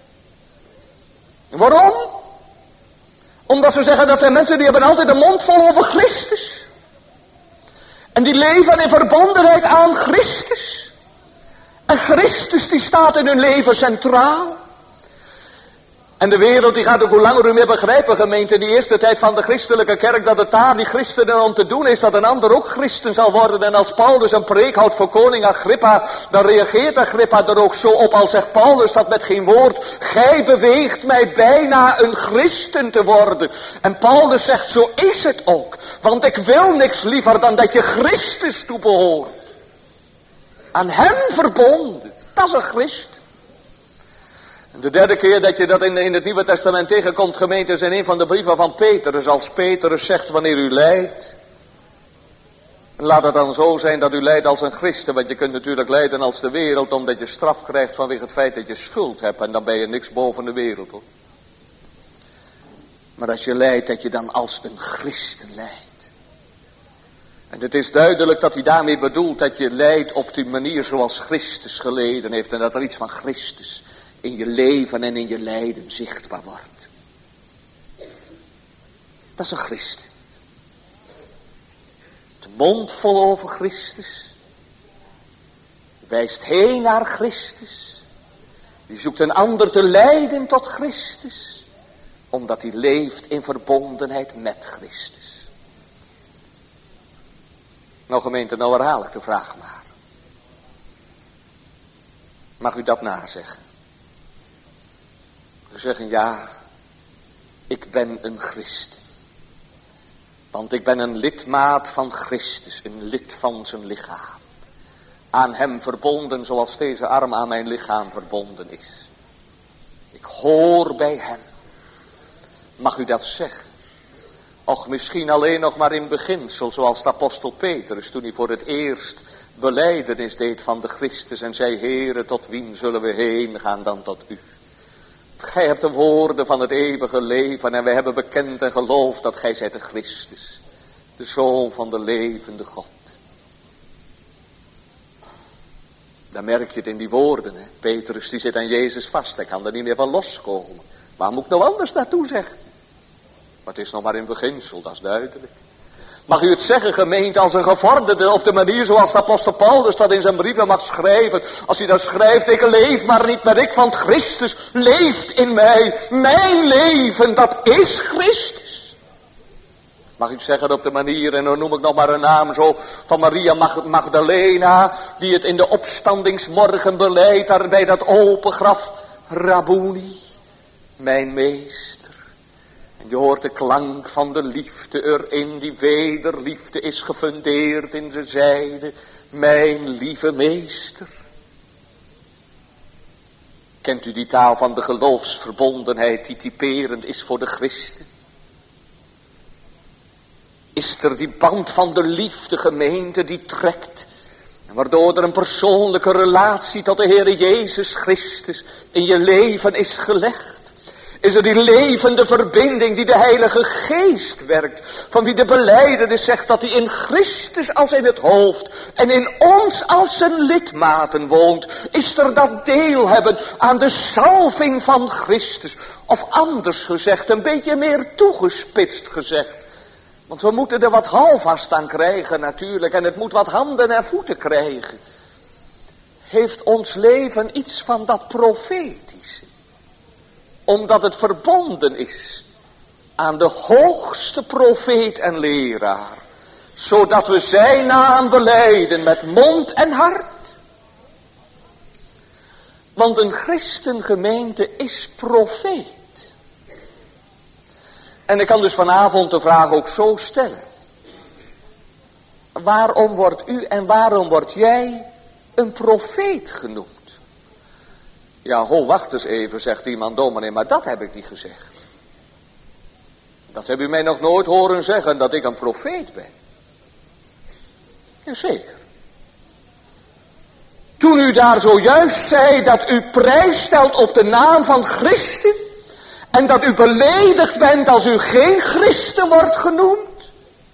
Waarom? Omdat ze zeggen dat zijn mensen die hebben altijd de mond vol over Christus. En die leven in verbondenheid aan Christus. En Christus die staat in hun leven centraal. En de wereld die gaat ook hoe langer u meer begrijpen, gemeente, in die eerste tijd van de christelijke kerk, dat het daar die christenen om te doen is dat een ander ook christen zal worden. En als Paulus een preek houdt voor koning Agrippa, dan reageert Agrippa er ook zo op, al zegt Paulus dat met geen woord: gij beweegt mij bijna een christen te worden. En Paulus zegt, zo is het ook, want ik wil niks liever dan dat je Christus toebehoort. Aan hem verbonden, dat is een christen. De derde keer dat je dat in, in het Nieuwe Testament tegenkomt, gemeente, is in een van de brieven van Petrus. Als Petrus zegt, wanneer u lijdt, laat het dan zo zijn dat u lijdt als een christen. Want je kunt natuurlijk lijden als de wereld, omdat je straf krijgt vanwege het feit dat je schuld hebt. En dan ben je niks boven de wereld, hoor. Maar als je lijdt, dat je dan als een christen lijdt. En het is duidelijk dat hij daarmee bedoelt dat je lijdt op die manier zoals Christus geleden heeft. En dat er iets van Christus in je leven en in je lijden zichtbaar wordt. Dat is een christen. De mond vol over Christus. Wijst heen naar Christus. Die zoekt een ander te leiden tot Christus. Omdat hij leeft in verbondenheid met Christus. Nou gemeente, nou herhaal ik de vraag maar. Mag u dat nazeggen? U zeggen, ja, ik ben een christen. Want ik ben een lidmaat van Christus, een lid van zijn lichaam. Aan hem verbonden zoals deze arm aan mijn lichaam verbonden is. Ik hoor bij hem. Mag u dat zeggen? Och, misschien alleen nog maar in beginsel, zoals de apostel Petrus, toen hij voor het eerst belijdenis deed van de Christus en zei, Heere, tot wien zullen we heen gaan dan tot u? Gij hebt de woorden van het eeuwige leven en wij hebben bekend en geloofd dat gij zijt de Christus, de Zoon van de levende God. Dan merk je het in die woorden, hè? Petrus die zit aan Jezus vast, hij kan er niet meer van loskomen. Waar moet ik nou anders naartoe zeggen? Maar het is nog maar in beginsel, dat is duidelijk. Mag u het zeggen, gemeente, als een gevorderde op de manier zoals de apostel Paulus dat in zijn brieven mag schrijven. Als hij dat schrijft, ik leef maar niet meer ik, want Christus leeft in mij. Mijn leven, dat is Christus. Mag u het zeggen op de manier, en dan noem ik nog maar een naam zo, van Maria Magdalena, die het in de opstandingsmorgen beleidt, daar bij dat open graf, Rabboni, mijn meester. En je hoort de klank van de liefde erin, die wederliefde is gefundeerd in zijn zijde. Mijn lieve meester. Kent u die taal van de geloofsverbondenheid die typerend is voor de christen? Is er die band van de liefde, gemeente, die trekt, waardoor er een persoonlijke relatie tot de Heere Jezus Christus in je leven is gelegd? Is er die levende verbinding die de Heilige Geest werkt, van wie de belijdenis zegt dat hij in Christus als in het hoofd en in ons als zijn lidmaten woont? Is er dat deel hebben aan de salving van Christus? Of anders gezegd, een beetje meer toegespitst gezegd. Want we moeten er wat houvast aan krijgen natuurlijk, en het moet wat handen en voeten krijgen. Heeft ons leven iets van dat profetische? Omdat het verbonden is aan de hoogste profeet en leraar. Zodat we zijn naam belijden met mond en hart. Want een christengemeente is profeet. En ik kan dus vanavond de vraag ook zo stellen. Waarom wordt u en waarom word jij een profeet genoemd? Ja, ho, wacht eens even, zegt iemand, dominee, maar dat heb ik niet gezegd. Dat heb u mij nog nooit horen zeggen, dat ik een profeet ben. Jazeker. Toen u daar zojuist zei dat u prijs stelt op de naam van Christus, en dat u beledigd bent als u geen christen wordt genoemd.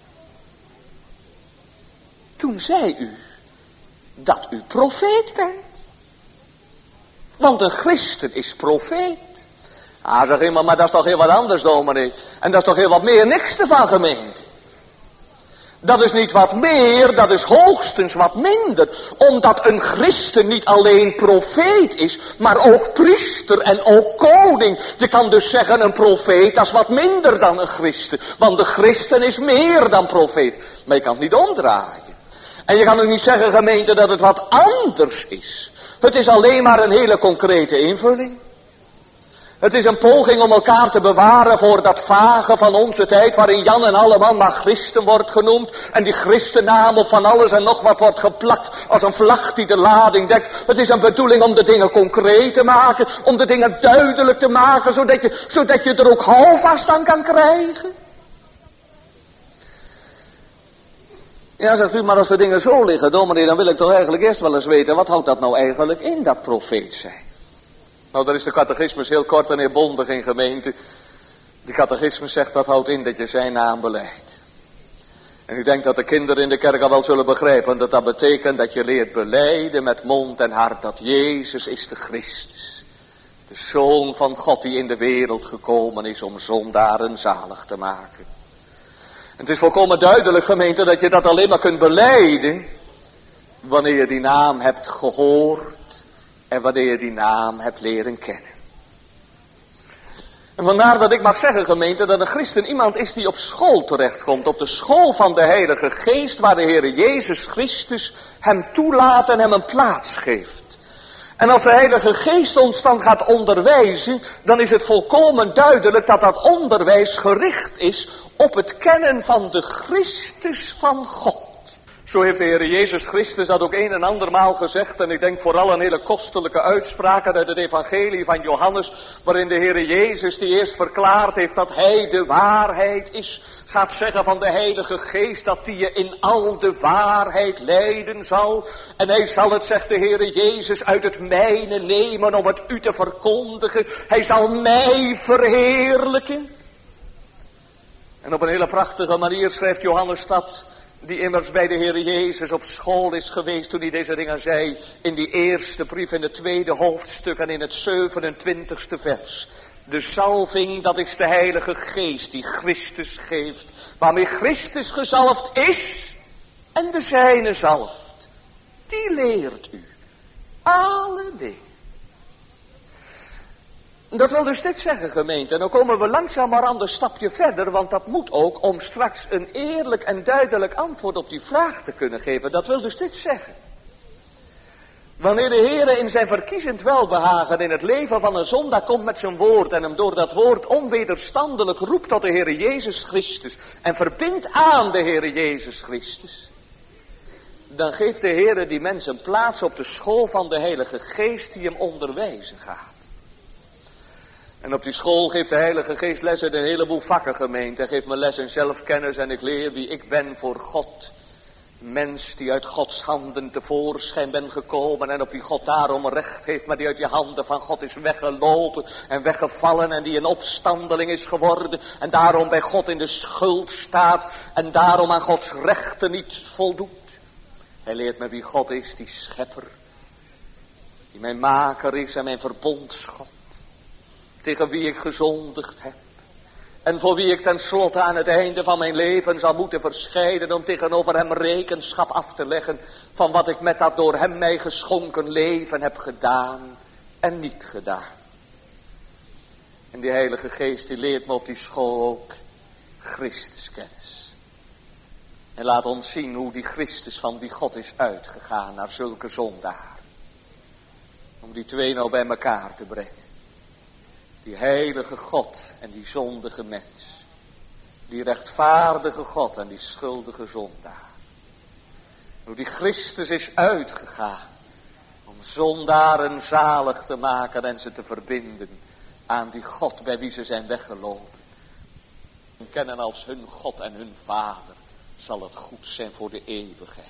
Toen zei u dat u profeet bent. Want een christen is profeet. Ah, zeg iemand, maar dat is toch heel wat anders, dominee. En dat is toch heel wat meer, niks ervan, gemeente. Dat is niet wat meer, dat is hoogstens wat minder. Omdat een christen niet alleen profeet is, maar ook priester en ook koning. Je kan dus zeggen, een profeet, dat is wat minder dan een christen. Want de christen is meer dan profeet. Maar je kan het niet omdraaien. En je kan ook niet zeggen, gemeente, dat het wat anders is. Het is alleen maar een hele concrete invulling. Het is een poging om elkaar te bewaren voor dat vage van onze tijd, waarin Jan en alleman maar christen wordt genoemd. En die christennaam op van alles en nog wat wordt geplakt als een vlag die de lading dekt. Het is een bedoeling om de dingen concreet te maken, om de dingen duidelijk te maken, zodat je, zodat je er ook houvast aan kan krijgen. Ja, zegt u, maar als de dingen zo liggen, dominee, dan wil ik toch eigenlijk eerst wel eens weten, wat houdt dat nou eigenlijk in, dat profeet zijn? Nou, daar is de catechismus heel kort en heel bondig in, gemeente. De catechismus zegt, dat houdt in dat je zijn naam beleidt. En ik denk dat de kinderen in de kerk al wel zullen begrijpen dat dat betekent dat je leert belijden met mond en hart dat Jezus is de Christus. De Zoon van God die in de wereld gekomen is om zondaren zalig te maken. En het is volkomen duidelijk, gemeente, dat je dat alleen maar kunt belijden wanneer je die naam hebt gehoord en wanneer je die naam hebt leren kennen. En vandaar dat ik mag zeggen, gemeente, dat een christen iemand is die op school terechtkomt, op de school van de Heilige Geest, waar de Heere Jezus Christus hem toelaat en hem een plaats geeft. En als de Heilige Geest ons dan gaat onderwijzen, dan is het volkomen duidelijk dat dat onderwijs gericht is op het kennen van de Christus van God. Zo heeft de Heer Jezus Christus dat ook een en andermaal gezegd. En ik denk vooral aan hele kostelijke uitspraken uit het evangelie van Johannes. Waarin de Heer Jezus die eerst verklaard heeft dat Hij de waarheid is. Gaat zeggen van de Heilige Geest dat die je in al de waarheid leiden zal. En Hij zal het, zegt de Heer Jezus, uit het mijne nemen om het u te verkondigen. Hij zal mij verheerlijken. En op een hele prachtige manier schrijft Johannes dat, die immers bij de Heer Jezus op school is geweest toen hij deze dingen zei, in die eerste brief in het tweede hoofdstuk en in het zevenentwintigste vers. De zalving, dat is de Heilige Geest die Christus geeft, waarmee Christus gezalfd is en de zijne zalft. Die leert u alle dingen. Dat wil dus dit zeggen, gemeente. En dan komen we langzaam maar aan een stapje verder, want dat moet ook om straks een eerlijk en duidelijk antwoord op die vraag te kunnen geven. Dat wil dus dit zeggen. Wanneer de Heer in zijn verkiezend welbehagen in het leven van een zondaar komt met zijn woord en hem door dat woord onwederstandelijk roept tot de Heer Jezus Christus en verbindt aan de Heer Jezus Christus, dan geeft de Heer die mens een plaats op de school van de Heilige Geest die hem onderwijzen gaat. En op die school geeft de Heilige Geest les in een heleboel vakken, gemeente. Hij geeft me les in zelfkennis en ik leer wie ik ben voor God. Mens die uit Gods handen tevoorschijn ben gekomen en op wie God daarom recht heeft, maar die uit die handen van God is weggelopen en weggevallen en die een opstandeling is geworden en daarom bij God in de schuld staat en daarom aan Gods rechten niet voldoet. Hij leert me wie God is, die schepper, die mijn maker is en mijn verbondsgod, tegen wie ik gezondigd heb. En voor wie ik tenslotte aan het einde van mijn leven zal moeten verscheiden om tegenover hem rekenschap af te leggen van wat ik met dat door hem mij geschonken leven heb gedaan en niet gedaan. En die Heilige Geest die leert me op die school ook Christuskennis. En laat ons zien hoe die Christus van die God is uitgegaan naar zulke zondaren. Om die twee nou bij elkaar te brengen. Die heilige God en die zondige mens. Die rechtvaardige God en die schuldige zondaar. Hoe die Christus is uitgegaan om zondaren zalig te maken en ze te verbinden aan die God bij wie ze zijn weggelopen. En kennen als hun God en hun Vader zal het goed zijn voor de eeuwigheid.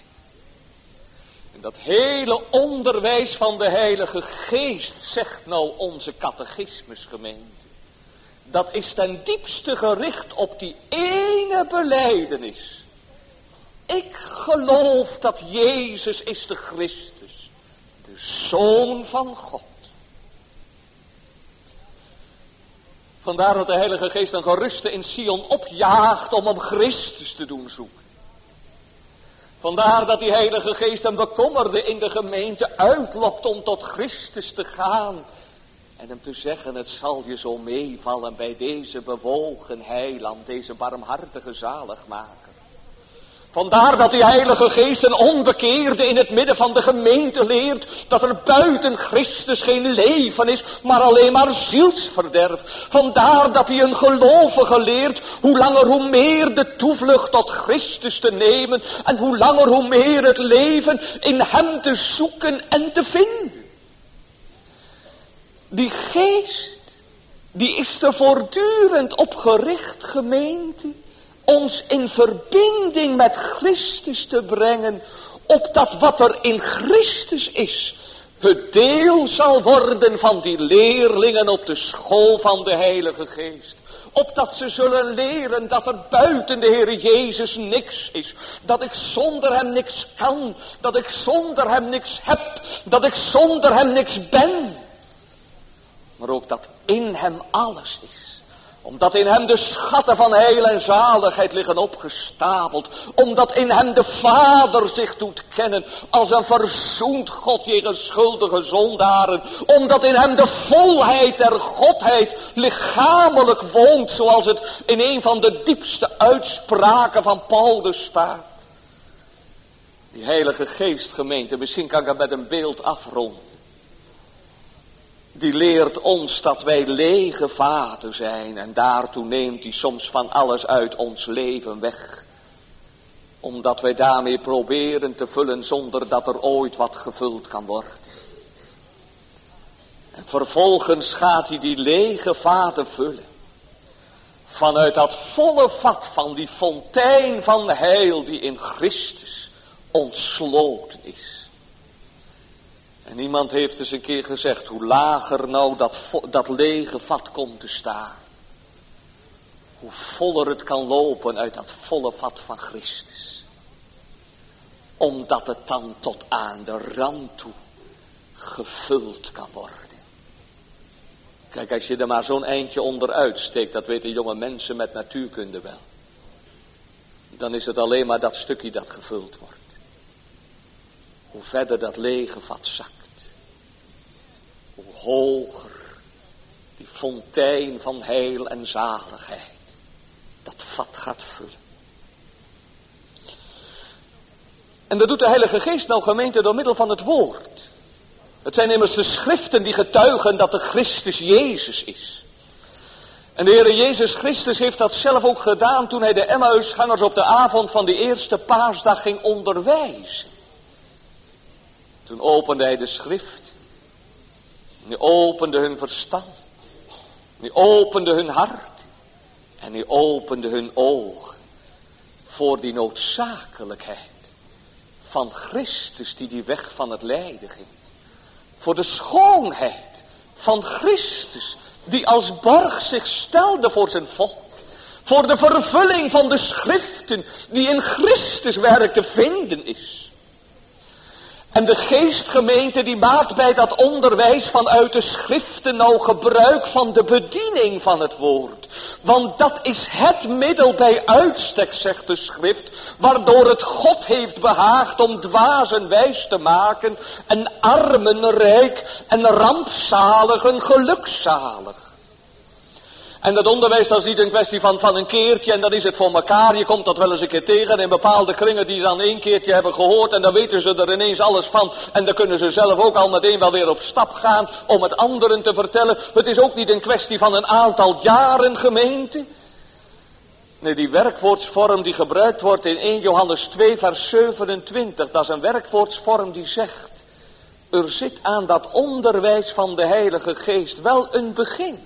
En dat hele onderwijs van de Heilige Geest, zegt nou onze catechismusgemeente, dat is ten diepste gericht op die ene belijdenis. Ik geloof dat Jezus is de Christus, de Zoon van God. Vandaar dat de Heilige Geest een geruste in Sion opjaagt om hem Christus te doen zoeken. Vandaar dat die Heilige Geest een bekommerde in de gemeente uitlokt om tot Christus te gaan. En hem te zeggen, het zal je zo meevallen bij deze bewogen heiland, deze barmhartige zaligmaker. Vandaar dat die Heilige Geest een onbekeerde in het midden van de gemeente leert dat er buiten Christus geen leven is, maar alleen maar zielsverderf. Vandaar dat hij een gelovige leert hoe langer hoe meer de toevlucht tot Christus te nemen en hoe langer hoe meer het leven in hem te zoeken en te vinden. Die Geest, die is er voortdurend op gericht, gemeente, ons in verbinding met Christus te brengen, opdat wat er in Christus is, het deel zal worden van die leerlingen op de school van de Heilige Geest. Opdat ze zullen leren dat er buiten de Heer Jezus niks is. Dat ik zonder hem niks kan. Dat ik zonder hem niks heb. Dat ik zonder hem niks ben. Maar ook dat in hem alles is. Omdat in hem de schatten van heil en zaligheid liggen opgestapeld. Omdat in hem de Vader zich doet kennen als een verzoend God jegens schuldige zondaren. Omdat in hem de volheid der Godheid lichamelijk woont, zoals het in een van de diepste uitspraken van Paulus staat. Die Heilige Geest, gemeente, misschien kan ik het met een beeld afronden. die leert ons dat wij lege vaten zijn. En daartoe neemt hij soms van alles uit ons leven weg. Omdat wij daarmee proberen te vullen zonder dat er ooit wat gevuld kan worden. En vervolgens gaat hij die lege vaten vullen. Vanuit dat volle vat van die fontein van heil die in Christus ontsloten is. En iemand heeft eens een keer gezegd, hoe lager nou dat, dat lege vat komt te staan. Hoe voller het kan lopen uit dat volle vat van Christus. Omdat het dan tot aan de rand toe gevuld kan worden. Kijk, als je er maar zo'n eindje onderuit steekt, dat weten jonge mensen met natuurkunde wel. Dan is het alleen maar dat stukje dat gevuld wordt. Hoe verder dat lege vat zakt. Hoe hoger die fontein van heil en zaligheid dat vat gaat vullen. En dat doet de Heilige Geest nou, gemeente, door middel van het woord. Het zijn immers de schriften die getuigen dat de Christus Jezus is. En de Heere Jezus Christus heeft dat zelf ook gedaan toen hij de Emmausgangers op de avond van die eerste paasdag ging onderwijzen. Toen opende hij de schrift. En hij opende hun verstand. En hij opende hun hart. En hij opende hun ogen. Voor die noodzakelijkheid van Christus die die weg van het lijden ging. Voor de schoonheid van Christus die als borg zich stelde voor zijn volk. Voor de vervulling van de schriften die in Christus werk te vinden is. En de geestgemeente die maakt bij dat onderwijs vanuit de schriften nou gebruik van de bediening van het woord. Want dat is het middel bij uitstek, zegt de schrift, waardoor het God heeft behaagd om dwazen wijs te maken en armen rijk en rampzaligen gelukzalig. En dat onderwijs, dat is niet een kwestie van, van een keertje en dan is het voor elkaar. Je komt dat wel eens een keer tegen in bepaalde kringen die dan één keertje hebben gehoord. En dan weten ze er ineens alles van. En dan kunnen ze zelf ook al meteen wel weer op stap gaan om het anderen te vertellen. Het is ook niet een kwestie van een aantal jaren, gemeente. Nee, die werkwoordsvorm die gebruikt wordt in eerste Johannes twee vers zevenentwintig. Dat is een werkwoordsvorm die zegt. Er zit aan dat onderwijs van de Heilige Geest wel een begin.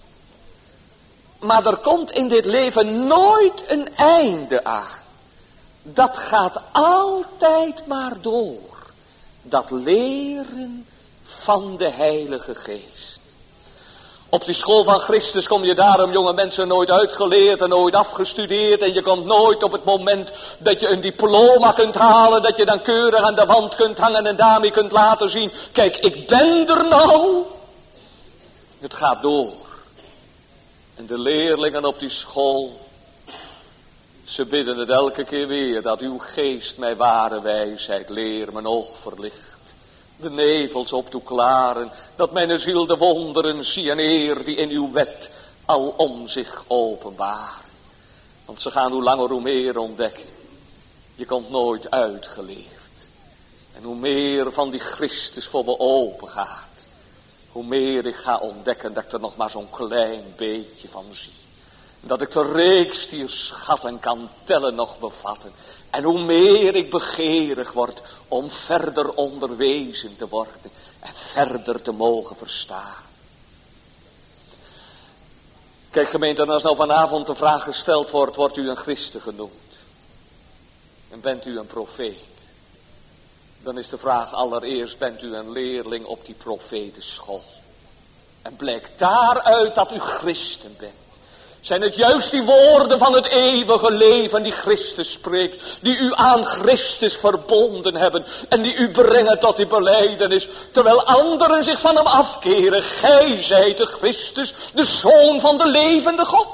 Maar er komt in dit leven nooit een einde aan. Dat gaat altijd maar door. Dat leren van de Heilige Geest. Op die school van Christus kom je daarom, jonge mensen, nooit uitgeleerd en nooit afgestudeerd. En je komt nooit op het moment dat je een diploma kunt halen. Dat je dan keurig aan de wand kunt hangen en daarmee kunt laten zien. Kijk, ik ben er nou. Het gaat door. En de leerlingen op die school, ze bidden het elke keer weer, dat uw geest mij ware wijsheid leer, mijn oog verlicht. De nevels op toe klaren, dat mijn ziel de wonderen zie en eer die in uw wet al om zich openbaren. Want ze gaan hoe langer hoe meer ontdekken. Je komt nooit uitgeleerd. En hoe meer van die Christus voor me open gaat. Hoe meer ik ga ontdekken dat ik er nog maar zo'n klein beetje van zie. Dat ik de reeks die schatten kan tellen nog bevatten. En hoe meer ik begeerig word om verder onderwezen te worden. En verder te mogen verstaan. Kijk gemeente, en als nou vanavond de vraag gesteld wordt, wordt u een christen genoemd? En bent u een profeet? Dan is de vraag allereerst, bent u een leerling op die profetenschool? En blijkt daaruit dat u christen bent. Zijn het juist die woorden van het eeuwige leven die Christus spreekt, die u aan Christus verbonden hebben en die u brengen tot die belijdenis, terwijl anderen zich van hem afkeren. Gij zijt de Christus, de Zoon van de levende God.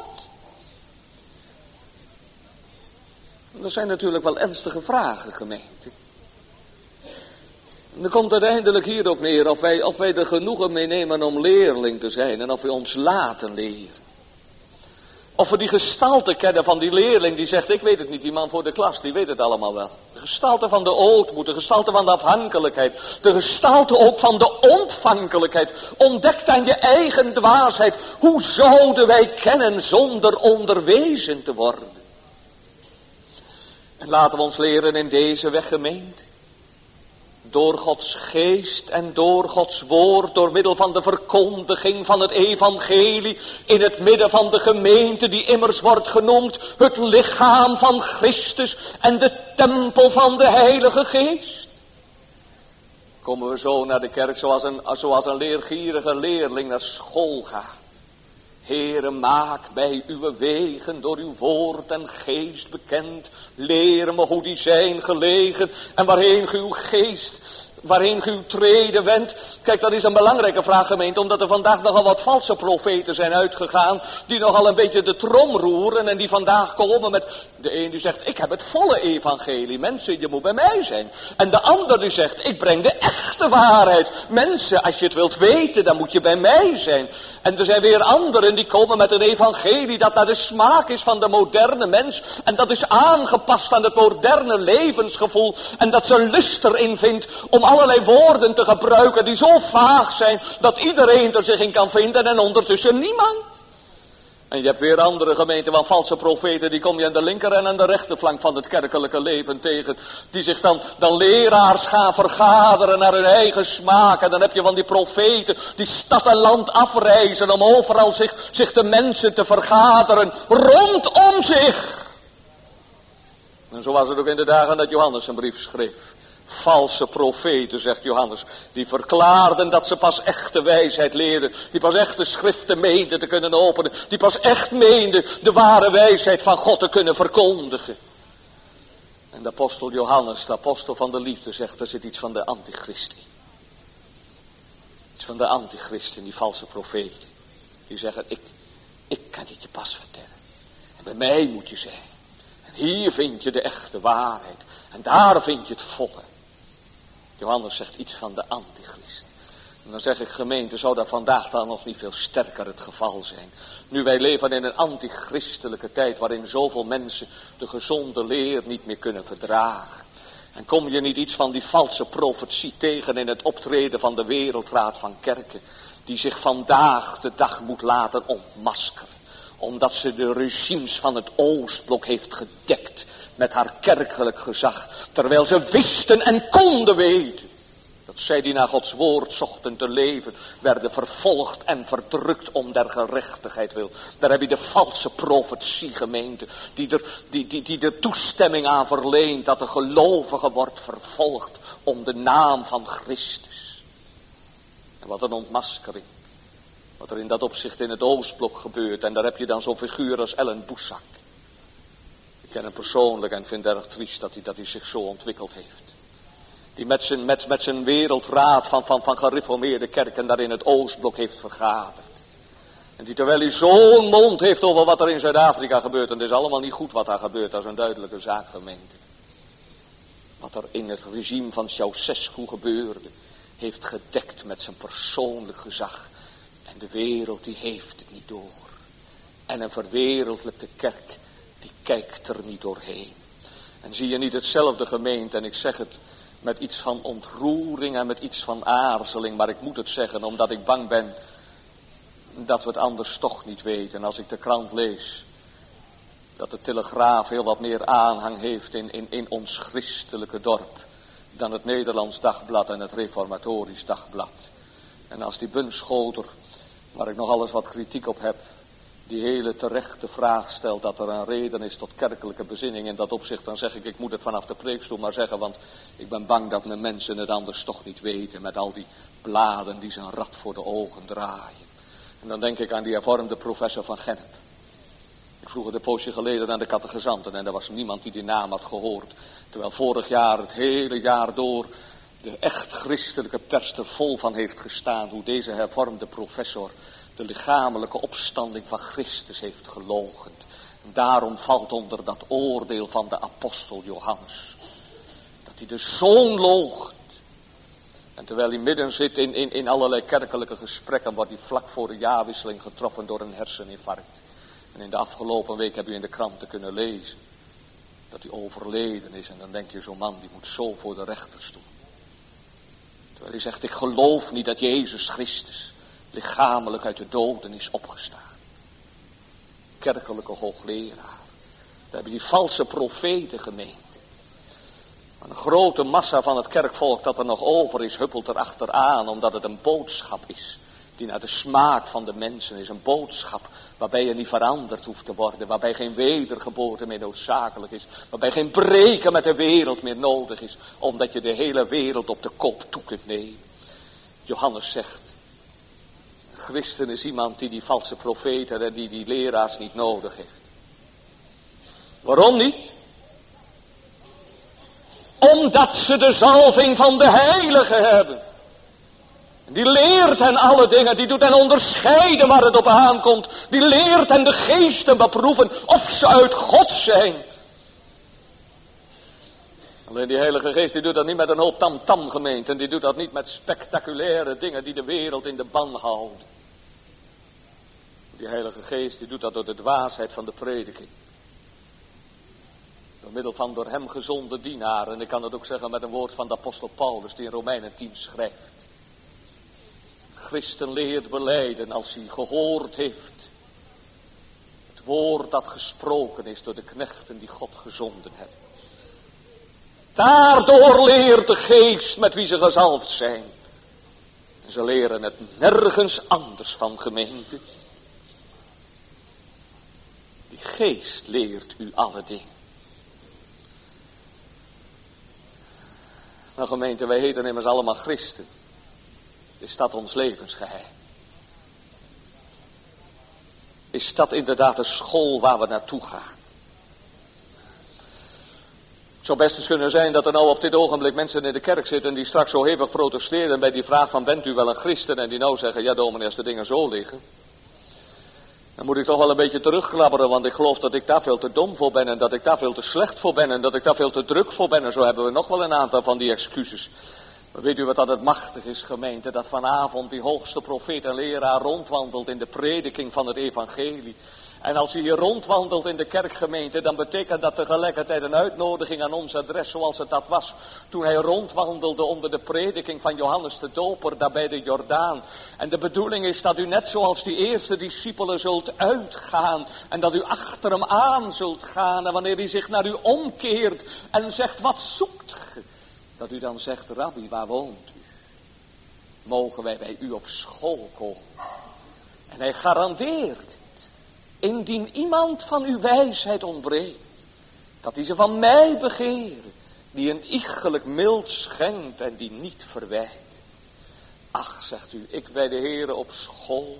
Dat zijn natuurlijk wel ernstige vragen, gemeente. En dan komt uiteindelijk hierop neer of wij, of wij er genoegen mee nemen om leerling te zijn en of wij ons laten leren. Of we die gestalte kennen van die leerling die zegt, ik weet het niet, die man voor de klas, die weet het allemaal wel. De gestalte van de ootmoed, de gestalte van de afhankelijkheid, de gestalte ook van de ontvankelijkheid. Ontdekt aan je eigen dwaasheid, hoe zouden wij kennen zonder onderwezen te worden? En laten we ons leren in deze weg, gemeente. Door Gods geest en door Gods woord, door middel van de verkondiging van het evangelie, in het midden van de gemeente die immers wordt genoemd, het lichaam van Christus en de tempel van de Heilige Geest. Komen we zo naar de kerk zoals een, zoals een leergierige leerling naar school gaat. Heere, maak mij uw wegen door uw woord en geest bekend. Leer me hoe die zijn gelegen en waarheen ge uw geest, waarheen ge uw treden wendt. Kijk, dat is een belangrijke vraag, gemeente, omdat er vandaag nogal wat valse profeten zijn uitgegaan, die nogal een beetje de trom roeren en die vandaag komen met, de een die zegt, ik heb het volle evangelie, mensen, je moet bij mij zijn. En de ander die zegt, ik breng de echte waarheid. Mensen, als je het wilt weten, dan moet je bij mij zijn. En er zijn weer anderen die komen met een evangelie dat naar de smaak is van de moderne mens. En dat is aangepast aan het moderne levensgevoel. En dat ze lust erin vindt om allerlei woorden te gebruiken die zo vaag zijn dat iedereen er zich in kan vinden en ondertussen niemand. En je hebt weer andere gemeenten van valse profeten, die kom je aan de linker en aan de rechterflank van het kerkelijke leven tegen. Die zich dan, dan leraars gaan vergaderen naar hun eigen smaak. En dan heb je van die profeten die stad en land afreizen om overal zich, zich de mensen te vergaderen rondom zich. En zo was het ook in de dagen dat Johannes een brief schreef. Valse profeten, zegt Johannes, die verklaarden dat ze pas echte wijsheid leerden, die pas echte schriften meenden te kunnen openen, die pas echt meenden de ware wijsheid van God te kunnen verkondigen. En de apostel Johannes, de apostel van de liefde, zegt, er zit iets van de antichrist in. Iets van de antichrist in die valse profeten. Die zeggen, ik, ik kan het je pas vertellen. En bij mij moet je zijn. En hier vind je de echte waarheid. En daar vind je het volle. Johannes zegt iets van de antichrist. En dan zeg ik, gemeente, zou dat vandaag dan nog niet veel sterker het geval zijn. Nu wij leven in een antichristelijke tijd waarin zoveel mensen de gezonde leer niet meer kunnen verdragen. En kom je niet iets van die valse profetie tegen in het optreden van de Wereldraad van Kerken, die zich vandaag de dag moet laten ontmaskeren. Omdat ze de regimes van het Oostblok heeft gedekt met haar kerkelijk gezag. Terwijl ze wisten en konden weten dat zij die naar Gods woord zochten te leven, werden vervolgd en verdrukt om der gerechtigheid wil. Daar heb je de valse profetie, gemeente, die er, die, die, die er toestemming aan verleent dat de gelovige wordt vervolgd om de naam van Christus. En wat een ontmaskering. Wat er in dat opzicht in het Oostblok gebeurt. En daar heb je dan zo'n figuur als Ellen Boesak. Ik ken hem persoonlijk en vind het erg triest dat hij, dat hij zich zo ontwikkeld heeft. Die met zijn, met, met zijn wereldraad van, van, van gereformeerde kerken daar in het Oostblok heeft vergaderd. En die terwijl hij zo'n mond heeft over wat er in Zuid-Afrika gebeurt. En het is allemaal niet goed wat daar gebeurt. Dat is een duidelijke zaak, gemeente. Wat er in het regime van Ceausescu gebeurde, heeft gedekt met zijn persoonlijk gezag. En de wereld die heeft het niet door. En een verwereldlijkte kerk, die kijkt er niet doorheen. En zie je niet hetzelfde, gemeente, en ik zeg het met iets van ontroering en met iets van aarzeling, maar ik moet het zeggen omdat ik bang ben dat we het anders toch niet weten. En als ik de krant lees, dat de Telegraaf heel wat meer aanhang heeft in, in, in ons christelijke dorp dan het Nederlands Dagblad en het Reformatorisch Dagblad. En als die Bunschoter, waar ik nog alles wat kritiek op heb, die hele terechte vraag stelt dat er een reden is tot kerkelijke bezinning in dat opzicht, dan zeg ik, ik moet het vanaf de preekstoel maar zeggen, want ik ben bang dat mijn mensen het anders toch niet weten, met al die bladen die zijn rad voor de ogen draaien. En dan denk ik aan die hervormde professor van Gennep. Ik vroeg het een poosje geleden aan de catechizanten en er was niemand die die naam had gehoord, terwijl vorig jaar, het hele jaar door, de echt christelijke pers er vol van heeft gestaan hoe deze hervormde professor de lichamelijke opstanding van Christus heeft geloochend. En daarom valt onder dat oordeel van de apostel Johannes. Dat hij de zoon loochent. En terwijl hij midden zit in, in, in allerlei kerkelijke gesprekken, wordt hij vlak voor de jaarwisseling getroffen door een herseninfarct. En in de afgelopen week heb u in de kranten kunnen lezen dat hij overleden is. En dan denk je, zo'n man die moet zo voor de rechter staan. Terwijl hij zegt, ik geloof niet dat Jezus Christus lichamelijk uit de doden is opgestaan. Kerkelijke hoogleraar. Daar hebben die valse profeten gemeend. Maar een grote massa van het kerkvolk dat er nog over is, huppelt er achteraan, omdat het een boodschap is die naar de smaak van de mensen is. Een boodschap waarbij je niet veranderd hoeft te worden, waarbij geen wedergeboorte meer noodzakelijk is, waarbij geen breken met de wereld meer nodig is, omdat je de hele wereld op de kop toe kunt nemen. Johannes zegt, een christen is iemand die die valse profeten en die die leraars niet nodig heeft. Waarom niet? Omdat ze de zalving van de heilige hebben. Die leert hen alle dingen, die doet hen onderscheiden waar het op aankomt. Die leert hen de geesten beproeven of ze uit God zijn. Alleen die Heilige Geest die doet dat niet met een hoop tam-tam gemeenten. Die doet dat niet met spectaculaire dingen die de wereld in de ban houden. Die Heilige Geest die doet dat door de dwaasheid van de prediking. Door middel van door hem gezonde dienaren. En ik kan het ook zeggen met een woord van de apostel Paulus die in Romeinen tien schrijft. Christen leert belijden als hij gehoord heeft. Het woord dat gesproken is door de knechten die God gezonden hebben. Daardoor leert de geest met wie ze gezalfd zijn. En ze leren het nergens anders van, gemeente. Die geest leert u alle dingen. Nou gemeente, wij heten immers allemaal christen. Is dat ons levensgeheim? Is dat inderdaad de school waar we naartoe gaan? Het zou best eens kunnen zijn dat er nou op dit ogenblik mensen in de kerk zitten die straks zo hevig protesteren bij die vraag van bent u wel een christen? En die nou zeggen, ja dominee, als de dingen zo liggen. Dan moet ik toch wel een beetje terugklapperen, want ik geloof dat ik daar veel te dom voor ben en dat ik daar veel te slecht voor ben en dat ik daar veel te druk voor ben. En zo hebben we nog wel een aantal van die excuses. Maar weet u wat dat het machtig is, gemeente, dat vanavond die hoogste profeet en leraar rondwandelt in de prediking van het evangelie. En als hij hier rondwandelt in de kerkgemeente, dan betekent dat tegelijkertijd een uitnodiging aan ons adres, zoals het dat was toen hij rondwandelde onder de prediking van Johannes de Doper, daar bij de Jordaan. En de bedoeling is dat u net zoals die eerste discipelen zult uitgaan en dat u achter hem aan zult gaan. En wanneer hij zich naar u omkeert en zegt, wat zoekt ge? Dat u dan zegt, Rabbi, waar woont u? Mogen wij bij u op school komen? En hij garandeert het. Indien iemand van uw wijsheid ontbreekt, dat hij ze van mij begeren, die een iegelijk mild schenkt en die niet verwijt. Ach, zegt u, ik bij de Heere op school.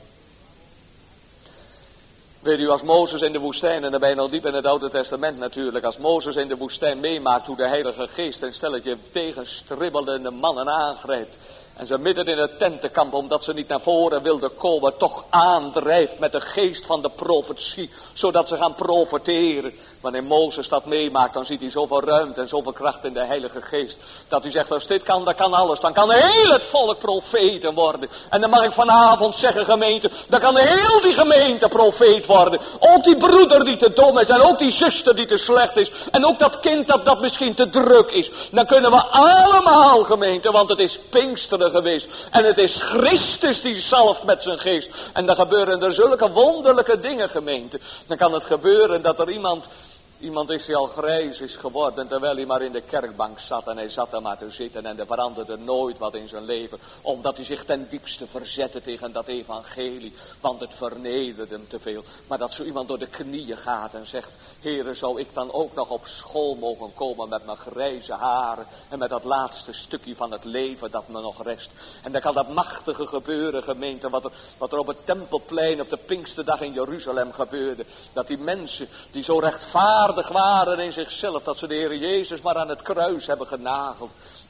Weet u, als Mozes in de woestijn, en dan ben je al diep in het Oude Testament natuurlijk, als Mozes in de woestijn meemaakt hoe de Heilige Geest een stelletje tegenstribbelende mannen aangrijpt en ze midden in het tentenkamp, omdat ze niet naar voren wilden komen, toch aandrijft met de geest van de profetie, zodat ze gaan profeteren. Wanneer Mozes dat meemaakt, dan ziet hij zoveel ruimte en zoveel kracht in de Heilige Geest, dat hij zegt, als dit kan, dan kan alles. Dan kan heel het volk profeten worden. En dan mag ik vanavond zeggen, gemeente, dan kan heel die gemeente profeet worden. Ook die broeder die te dom is, en ook die zuster die te slecht is, en ook dat kind dat, dat misschien te druk is. Dan kunnen we allemaal, gemeente, want het is Pinksteren geweest. En het is Christus die zalft met zijn geest. En dan gebeuren er zulke wonderlijke dingen, gemeente. Dan kan het gebeuren dat er iemand... Iemand is die al grijs is geworden terwijl hij maar in de kerkbank zat en hij zat er maar te zitten en er veranderde nooit wat in zijn leven. Omdat hij zich ten diepste verzette tegen dat evangelie, want het vernederde hem te veel. Maar dat zo iemand door de knieën gaat en zegt, Heere, zou ik dan ook nog op school mogen komen met mijn grijze haren en met dat laatste stukje van het leven dat me nog rest. En dan kan dat machtige gebeuren, gemeente, wat er, wat er op het Tempelplein op de Pinksterdag in Jeruzalem gebeurde. Dat die mensen die zo rechtvaardig waren in zichzelf, dat ze de Heer Jezus maar aan het kruis hebben genageld.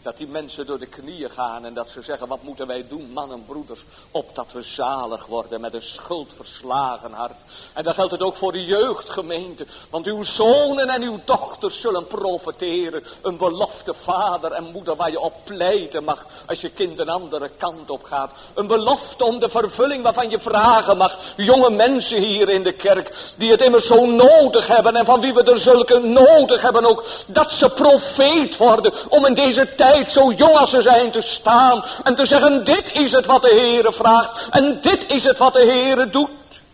Dat die mensen door de knieën gaan en dat ze zeggen, wat moeten wij doen, mannen, broeders, opdat we zalig worden met een schuldverslagen hart. En dan geldt het ook voor de jeugdgemeente, want uw zonen en uw dochters zullen profeteren. Een belofte vader en moeder waar je op pleiten mag als je kind een andere kant op gaat. Een belofte om de vervulling waarvan je vragen mag. Jonge mensen hier in de kerk die het immers zo nodig hebben en van wie we er zulke nodig hebben ook, dat ze profeet worden om in deze tijd zo jong als ze zijn te staan en te zeggen, dit is het wat de Heere vraagt en dit is het wat de Heere doet.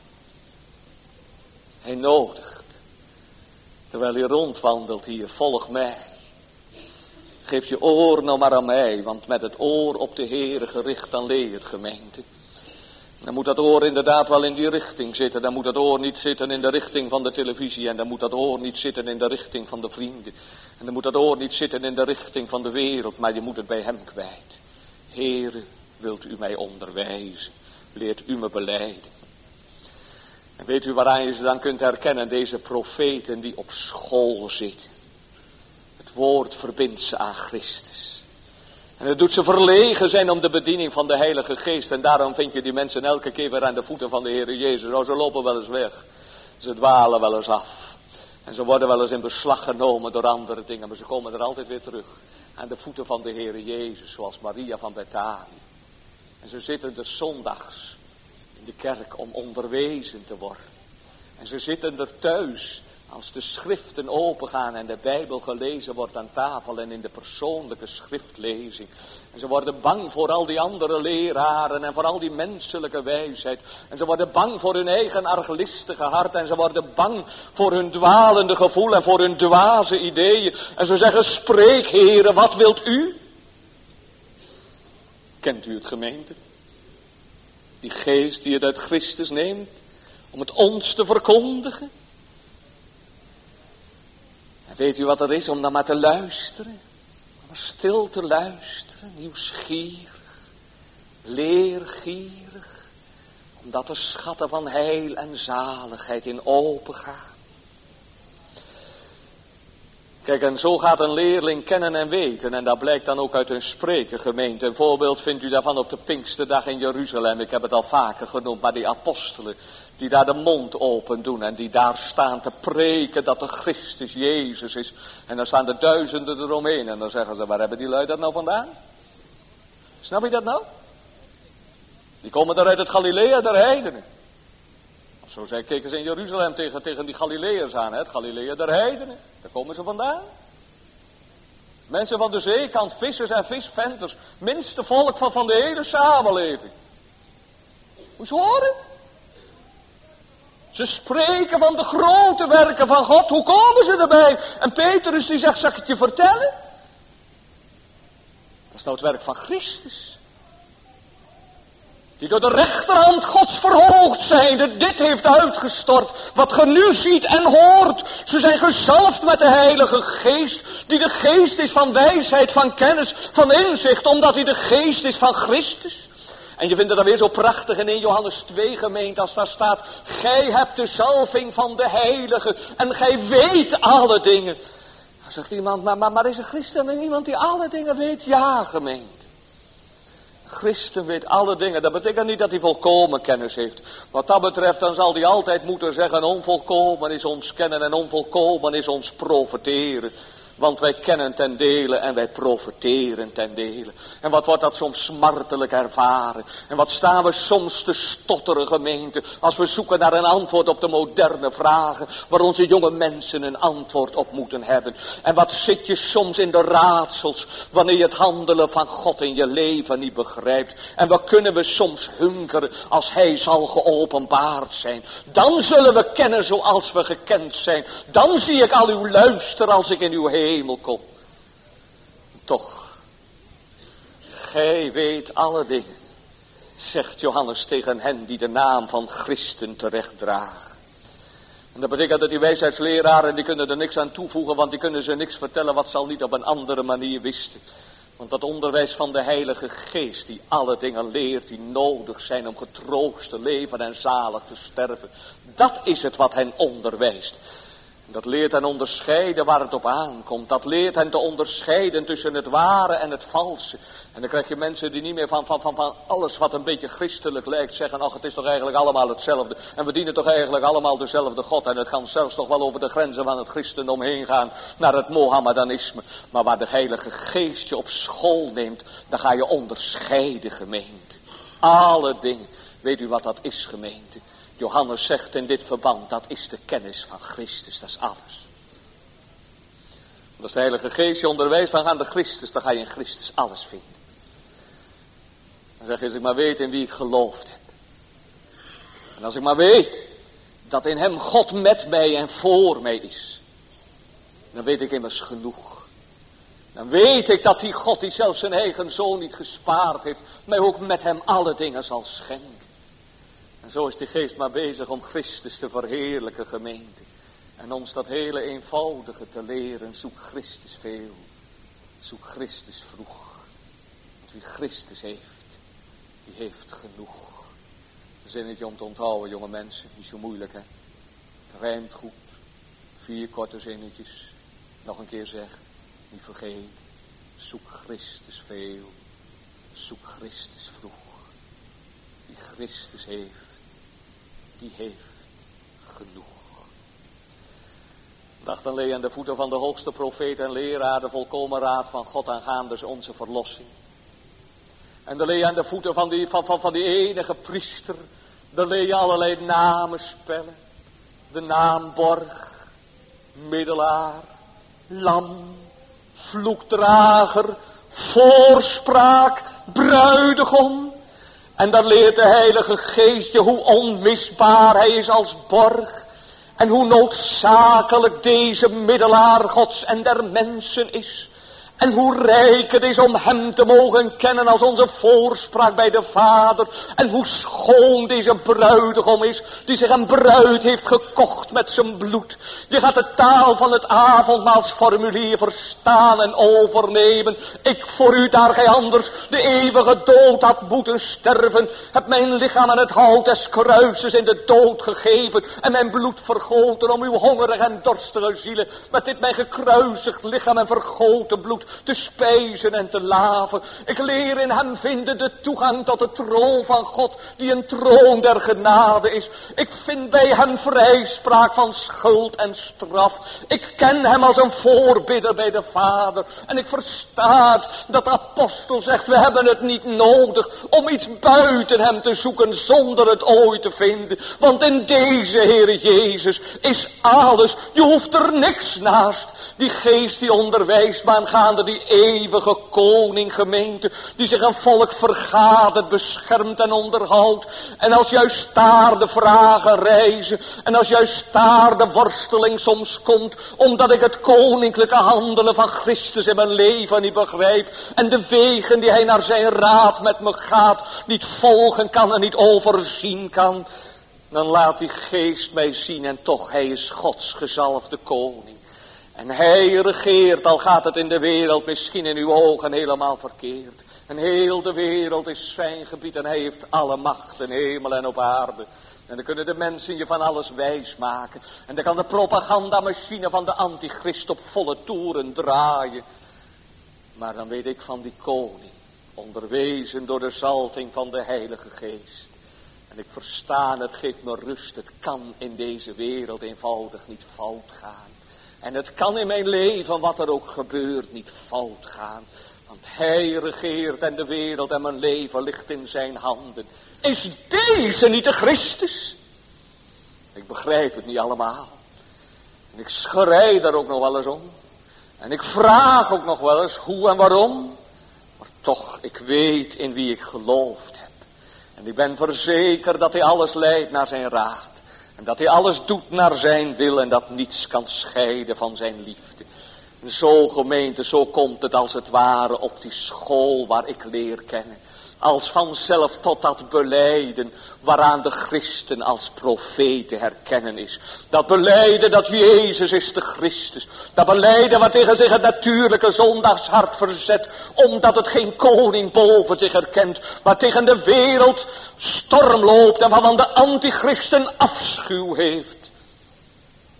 Hij nodigt, terwijl hij rondwandelt hier, volg mij. Geef je oor nou maar aan mij, want met het oor op de Heere gericht, dan leer je het, gemeente. Dan moet dat oor inderdaad wel in die richting zitten. Dan moet dat oor niet zitten in de richting van de televisie. En dan moet dat oor niet zitten in de richting van de vrienden. En dan moet dat oor niet zitten in de richting van de wereld. Maar je moet het bij hem kwijt. Heere, wilt u mij onderwijzen? Leert u me belijden? En weet u waaraan je ze dan kunt herkennen? Deze profeten die op school zitten. Het woord verbindt ze aan Christus. En het doet ze verlegen zijn om de bediening van de Heilige Geest. En daarom vind je die mensen elke keer weer aan de voeten van de Heer Jezus. Oh, ze lopen wel eens weg. Ze dwalen wel eens af. En ze worden wel eens in beslag genomen door andere dingen. Maar ze komen er altijd weer terug. Aan de voeten van de Heer Jezus. Zoals Maria van Betanië. En ze zitten er zondags in de kerk om onderwezen te worden. En ze zitten er thuis. Als de schriften opengaan en de Bijbel gelezen wordt aan tafel en in de persoonlijke schriftlezing. En ze worden bang voor al die andere leraren en voor al die menselijke wijsheid. En ze worden bang voor hun eigen arglistige hart. En ze worden bang voor hun dwalende gevoel en voor hun dwaze ideeën. En ze zeggen, spreek Heere, wat wilt u? Kent u het, gemeente? Die geest die het uit Christus neemt om het ons te verkondigen. En weet u wat er is om dan maar te luisteren? Om maar stil te luisteren, nieuwsgierig, leergierig. Omdat er schatten van heil en zaligheid in open gaan. Kijk, en zo gaat een leerling kennen en weten. En dat blijkt dan ook uit hun spreken, gemeente. Een voorbeeld vindt u daarvan op de Pinksterdag in Jeruzalem. Ik heb het al vaker genoemd, maar die apostelen die daar de mond open doen en die daar staan te preken dat de Christus Jezus is. En dan staan de duizenden eromheen en dan zeggen ze, waar hebben die lui dat nou vandaan? Snap je dat nou? Die komen daar uit het Galilea der heidenen. Zo zei, keken ze in Jeruzalem tegen, tegen die Galileërs aan, hè? Het Galilea der heidenen. Daar komen ze vandaan. Mensen van de zeekant, vissers en visventers. Minste volk van, van de hele samenleving. Moet je horen? Ze spreken van de grote werken van God. Hoe komen ze erbij? En Petrus die zegt, zal ik het je vertellen? Dat is nou het werk van Christus. Die door de rechterhand Gods verhoogd zijnde dit heeft uitgestort. Wat ge nu ziet en hoort. Ze zijn gezalfd met de Heilige Geest. Die de geest is van wijsheid, van kennis, van inzicht. Omdat hij de geest is van Christus. En je vindt het dan weer zo prachtig in één Johannes twee, gemeente, als daar staat, gij hebt de zalving van de Heilige en gij weet alle dingen. Dan zegt iemand, maar, maar, maar is een christen en iemand die alle dingen weet? Ja, gemeente. Christen weet alle dingen. Dat betekent niet dat hij volkomen kennis heeft. Wat dat betreft, dan zal hij altijd moeten zeggen, onvolkomen is ons kennen en onvolkomen is ons profeteren. Want wij kennen ten dele en wij profeteren ten dele. En wat wordt dat soms smartelijk ervaren. En wat staan we soms te stotteren, gemeente. Als we zoeken naar een antwoord op de moderne vragen. Waar onze jonge mensen een antwoord op moeten hebben. En wat zit je soms in de raadsels. Wanneer je het handelen van God in je leven niet begrijpt. En wat kunnen we soms hunkeren als hij zal geopenbaard zijn. Dan zullen we kennen zoals we gekend zijn. Dan zie ik al uw luister als ik in uw hemel. hemel kom. Toch, gij weet alle dingen, zegt Johannes tegen hen die de naam van Christen terecht dragen. En dat betekent dat die wijsheidsleraren, die kunnen er niks aan toevoegen, want die kunnen ze niks vertellen wat ze al niet op een andere manier wisten. Want dat onderwijs van de Heilige Geest, die alle dingen leert die nodig zijn om getroost te leven en zalig te sterven, dat is het wat hen onderwijst. Dat leert hen onderscheiden waar het op aankomt. Dat leert hen te onderscheiden tussen het ware en het valse. En dan krijg je mensen die niet meer van, van, van, van alles wat een beetje christelijk lijkt zeggen. Ach, het is toch eigenlijk allemaal hetzelfde. En we dienen toch eigenlijk allemaal dezelfde God. En het kan zelfs toch wel over de grenzen van het christendom heen gaan naar het Mohammedanisme. Maar waar de Heilige Geest je op school neemt, dan ga je onderscheiden, gemeente. Alle dingen. Weet u wat dat is, gemeente? Johannes zegt in dit verband, dat is de kennis van Christus, dat is alles. Als de Heilige Geest je onderwijst dan aan de Christus, dan ga je in Christus alles vinden. Dan zeg je, als ik maar weet in wie ik geloofd heb. En als ik maar weet dat in hem God met mij en voor mij is. Dan weet ik immers genoeg. Dan weet ik dat die God die zelfs zijn eigen zoon niet gespaard heeft, mij ook met hem alle dingen zal schenken. En zo is die geest maar bezig om Christus te verheerlijken, gemeente. En ons dat hele eenvoudige te leren. Zoek Christus veel. Zoek Christus vroeg. Want wie Christus heeft, die heeft genoeg. Een zinnetje om te onthouden, jonge mensen. Niet zo moeilijk, hè. Het rijmt goed. Vier korte zinnetjes. Nog een keer zeggen. Niet vergeten. Zoek Christus veel. Zoek Christus vroeg. Wie Christus heeft, die heeft genoeg. Dacht dan leer aan de voeten van de hoogste profeet en leraar, de volkomen raad van God aangaande onze verlossing. En dan leer je aan de voeten van die, van, van, van die enige priester, dan leer je allerlei namen spellen. De naam borg, middelaar, lam, vloekdrager, voorspraak, bruidegom. En dan leert de Heilige Geest je hoe onmisbaar hij is als borg. En hoe noodzakelijk deze middelaar Gods en der mensen is. En hoe rijk het is om hem te mogen kennen als onze voorspraak bij de Vader. En hoe schoon deze bruidegom is, die zich een bruid heeft gekocht met zijn bloed. Je gaat de taal van het avondmaalsformulier verstaan en overnemen. Ik voor u, daar gij anders de eeuwige dood had moeten sterven, heb mijn lichaam aan het hout des kruises in de dood gegeven. En mijn bloed vergoten om uw hongerige en dorstige zielen met dit mijn gekruisigd lichaam en vergoten bloed te spijzen en te laven. Ik leer in hem vinden de toegang tot de troon van God, die een troon der genade is. Ik vind bij hem vrijspraak van schuld en straf. Ik ken hem als een voorbidder bij de Vader. En ik versta dat de apostel zegt, we hebben het niet nodig om iets buiten hem te zoeken zonder het ooit te vinden. Want in deze Heere Jezus is alles. Je hoeft er niks naast. Die geest die onderwijst me aangaande die eeuwige koning, gemeente, die zich een volk vergadert, beschermt en onderhoudt. En als juist daar de vragen reizen, en als juist daar de worsteling soms komt, omdat ik het koninklijke handelen van Christus in mijn leven niet begrijp, en de wegen die hij naar zijn raad met me gaat, niet volgen kan en niet overzien kan, dan laat die geest mij zien, en toch, hij is Gods gezalfde koning. En hij regeert, al gaat het in de wereld misschien in uw ogen helemaal verkeerd. En heel de wereld is zijn gebied en hij heeft alle macht in hemel en op aarde. En dan kunnen de mensen je van alles wijs maken. En dan kan de propagandamachine van de antichrist op volle toeren draaien. Maar dan weet ik van die koning, onderwezen door de zalving van de Heilige Geest. En ik versta, het geeft me rust, het kan in deze wereld eenvoudig niet fout gaan. En het kan in mijn leven, wat er ook gebeurt, niet fout gaan. Want hij regeert en de wereld en mijn leven ligt in zijn handen. Is deze niet de Christus? Ik begrijp het niet allemaal. En ik schrei daar ook nog wel eens om. En ik vraag ook nog wel eens hoe en waarom. Maar toch, ik weet in wie ik geloofd heb. En ik ben verzekerd dat hij alles leidt naar zijn raad. En dat hij alles doet naar zijn wil en dat niets kan scheiden van zijn liefde. En zo, gemeente, zo komt het als het ware op die school waar ik leer kennen. Als vanzelf tot dat belijden waaraan de christen als profeten herkennen is. Dat belijden dat Jezus is de Christus. Dat belijden wat tegen zich het natuurlijke zondagshart verzet. Omdat het geen koning boven zich herkent. Maar tegen de wereld storm loopt en waarvan de antichristen afschuw heeft.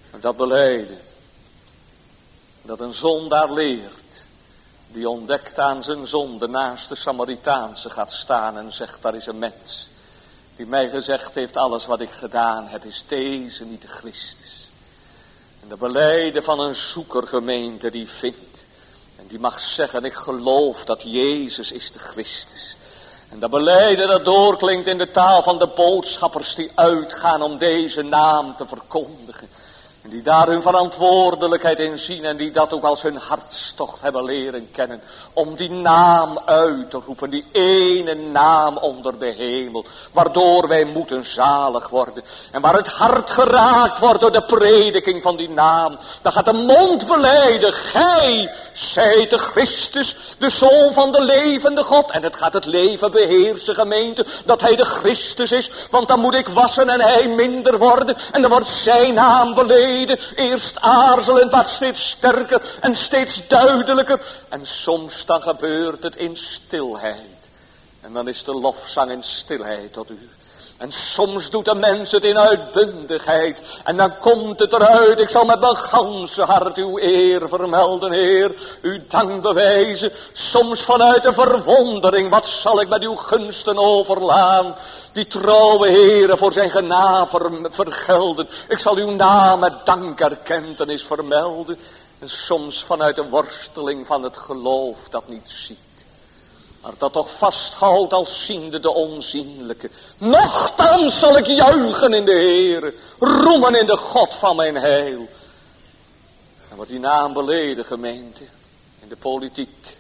Dat belijden. Dat een zondaar leert. Die ontdekt aan zijn zonde naast de Samaritaanse gaat staan en zegt, daar is een mens. Die mij gezegd heeft, alles wat ik gedaan heb, is deze niet de Christus. En de belijden van een zoekergemeente die vindt. En die mag zeggen, ik geloof dat Jezus is de Christus. En dat belijden dat doorklinkt in de taal van de boodschappers die uitgaan om deze naam te verkondigen. En die daar hun verantwoordelijkheid in zien en die dat ook als hun hartstocht hebben leren kennen. Om die naam uit te roepen, die ene naam onder de hemel. Waardoor wij moeten zalig worden. En waar het hart geraakt wordt door de prediking van die naam. Dan gaat de mond belijden, gij zijt de Christus, de Zoon van de levende God. En het gaat het leven beheersen, gemeente, dat hij de Christus is. Want dan moet ik wassen en hij minder worden. En dan wordt zijn naam beleden. Eerst aarzelend, maar steeds sterker en steeds duidelijker. En soms dan gebeurt het in stilheid. En dan is de lofzang in stilheid tot u. En soms doet de mens het in uitbundigheid. En dan komt het eruit, ik zal met mijn ganse hart uw eer vermelden, Heer. Uw dank bewijzen, soms vanuit de verwondering. Wat zal ik met uw gunsten overlaan? Die trouwe Heere voor zijn genade vergelden. Ik zal uw naam met dankerkentenis vermelden. En soms vanuit de worsteling van het geloof dat niet ziet. Maar dat toch vasthoudt als ziende de onzienlijke. Nochtans zal ik juichen in de Heere. Roemen in de God van mijn heil. En wordt die naam beleden, gemeente. In de politiek.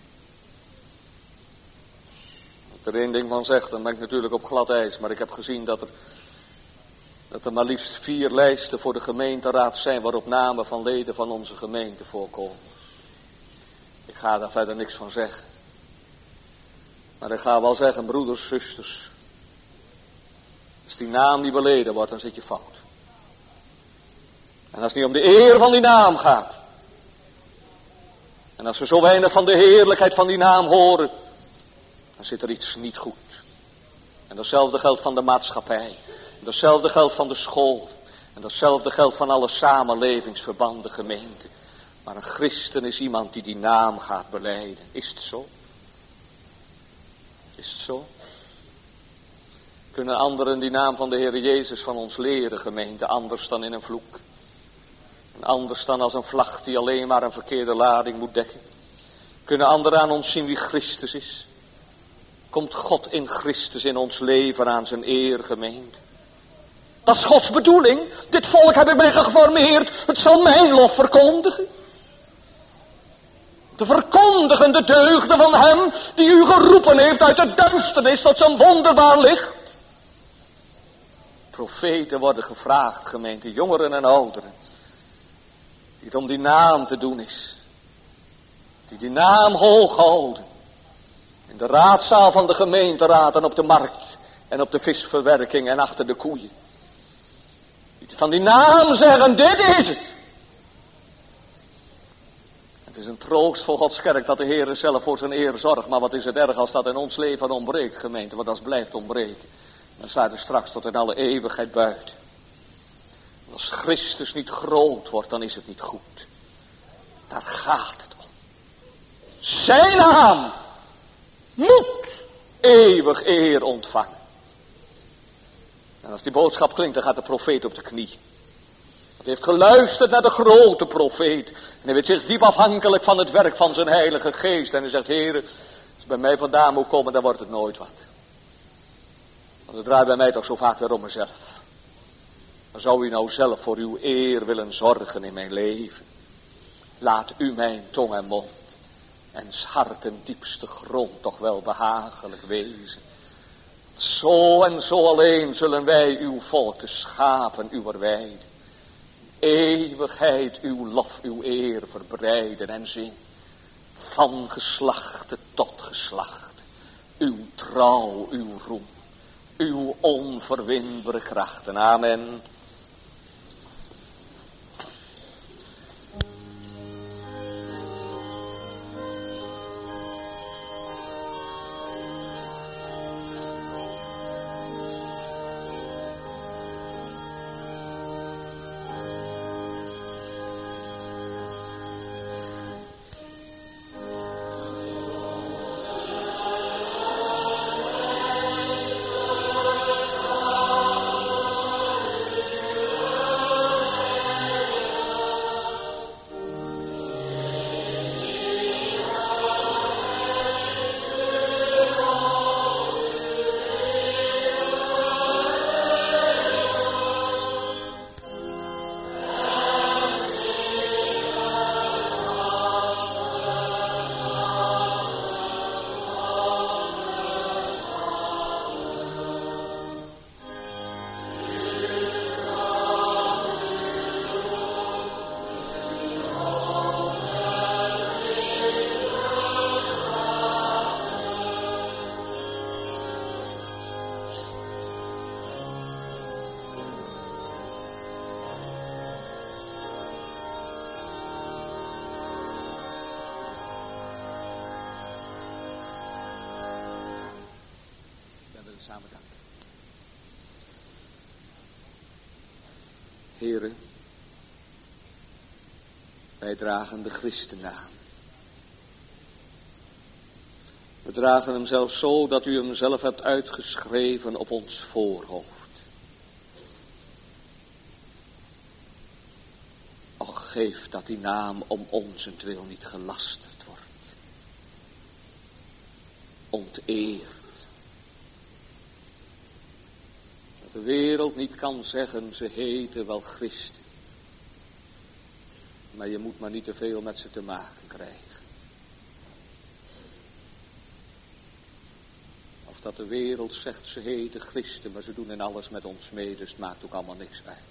Als er één ding van zegt, dan ben ik natuurlijk op glad ijs. Maar ik heb gezien dat er, dat er maar liefst vier lijsten voor de gemeenteraad zijn. Waarop namen van leden van onze gemeente voorkomen. Ik ga daar verder niks van zeggen. Maar ik ga wel zeggen, broeders, zusters. Als die naam niet beleden wordt, dan zit je fout. En als het niet om de eer van die naam gaat. En als we zo weinig van de heerlijkheid van die naam horen. Dan zit er iets niet goed. En datzelfde geldt van de maatschappij. En datzelfde geldt van de school. En datzelfde geldt van alle samenlevingsverbanden, gemeenten. Maar een christen is iemand die die naam gaat belijden. Is het zo? Is het zo? Kunnen anderen die naam van de Heer Jezus van ons leren, gemeente, anders dan in een vloek? En anders dan als een vlag die alleen maar een verkeerde lading moet dekken? Kunnen anderen aan ons zien wie Christus is? Komt God in Christus in ons leven aan zijn eer, gemeente? Dat is Gods bedoeling. Dit volk heb ik mij geformeerd. Het zal mijn lof verkondigen. Te verkondigen de deugden van hem die u geroepen heeft uit de duisternis tot zijn wonderbaar licht. Profeten worden gevraagd, gemeente, jongeren en ouderen. Die het om die naam te doen is. Die die naam hoog houden. In de raadzaal van de gemeenteraad en op de markt. En op de visverwerking en achter de koeien. Die van die naam zeggen, dit is het. Het is een troost voor Gods kerk dat de Heer zelf voor zijn eer zorgt. Maar wat is het erg als dat in ons leven ontbreekt, gemeente. Want dat blijft ontbreken. Dan staat er straks tot in alle eeuwigheid buiten. Als Christus niet groot wordt, dan is het niet goed. Daar gaat het om. Zijn naam moet eeuwig eer ontvangen. En als die boodschap klinkt, dan gaat de profeet op de knie. Hij heeft geluisterd naar de grote profeet. En hij weet zich diep afhankelijk van het werk van zijn heilige geest. En hij zegt, Heer, als het bij mij vandaan moet komen, dan wordt het nooit wat. Want het draait bij mij toch zo vaak weer om mezelf. Dan zou u nou zelf voor uw eer willen zorgen in mijn leven. Laat u mijn tong en mond en hart en diepste grond toch wel behagelijk wezen. Zo en zo alleen zullen wij uw volk, de schapen uwer weiden. Eeuwigheid uw lof, uw eer verbreiden en zingen. Van geslachte tot geslachte. Uw trouw, uw roem. Uw onverwinbare krachten. Amen. samen danken. Heren, wij dragen de Christennaam. We dragen hem zelfs zo dat u hem zelf hebt uitgeschreven op ons voorhoofd. Och, geef dat die naam om onzentwil niet gelasterd wordt. Onteerd. Dat de wereld niet kan zeggen, ze heten wel Christen. Maar je moet maar niet te veel met ze te maken krijgen. Of dat de wereld zegt, ze heten Christen, maar ze doen in alles met ons mee, dus het maakt ook allemaal niks uit.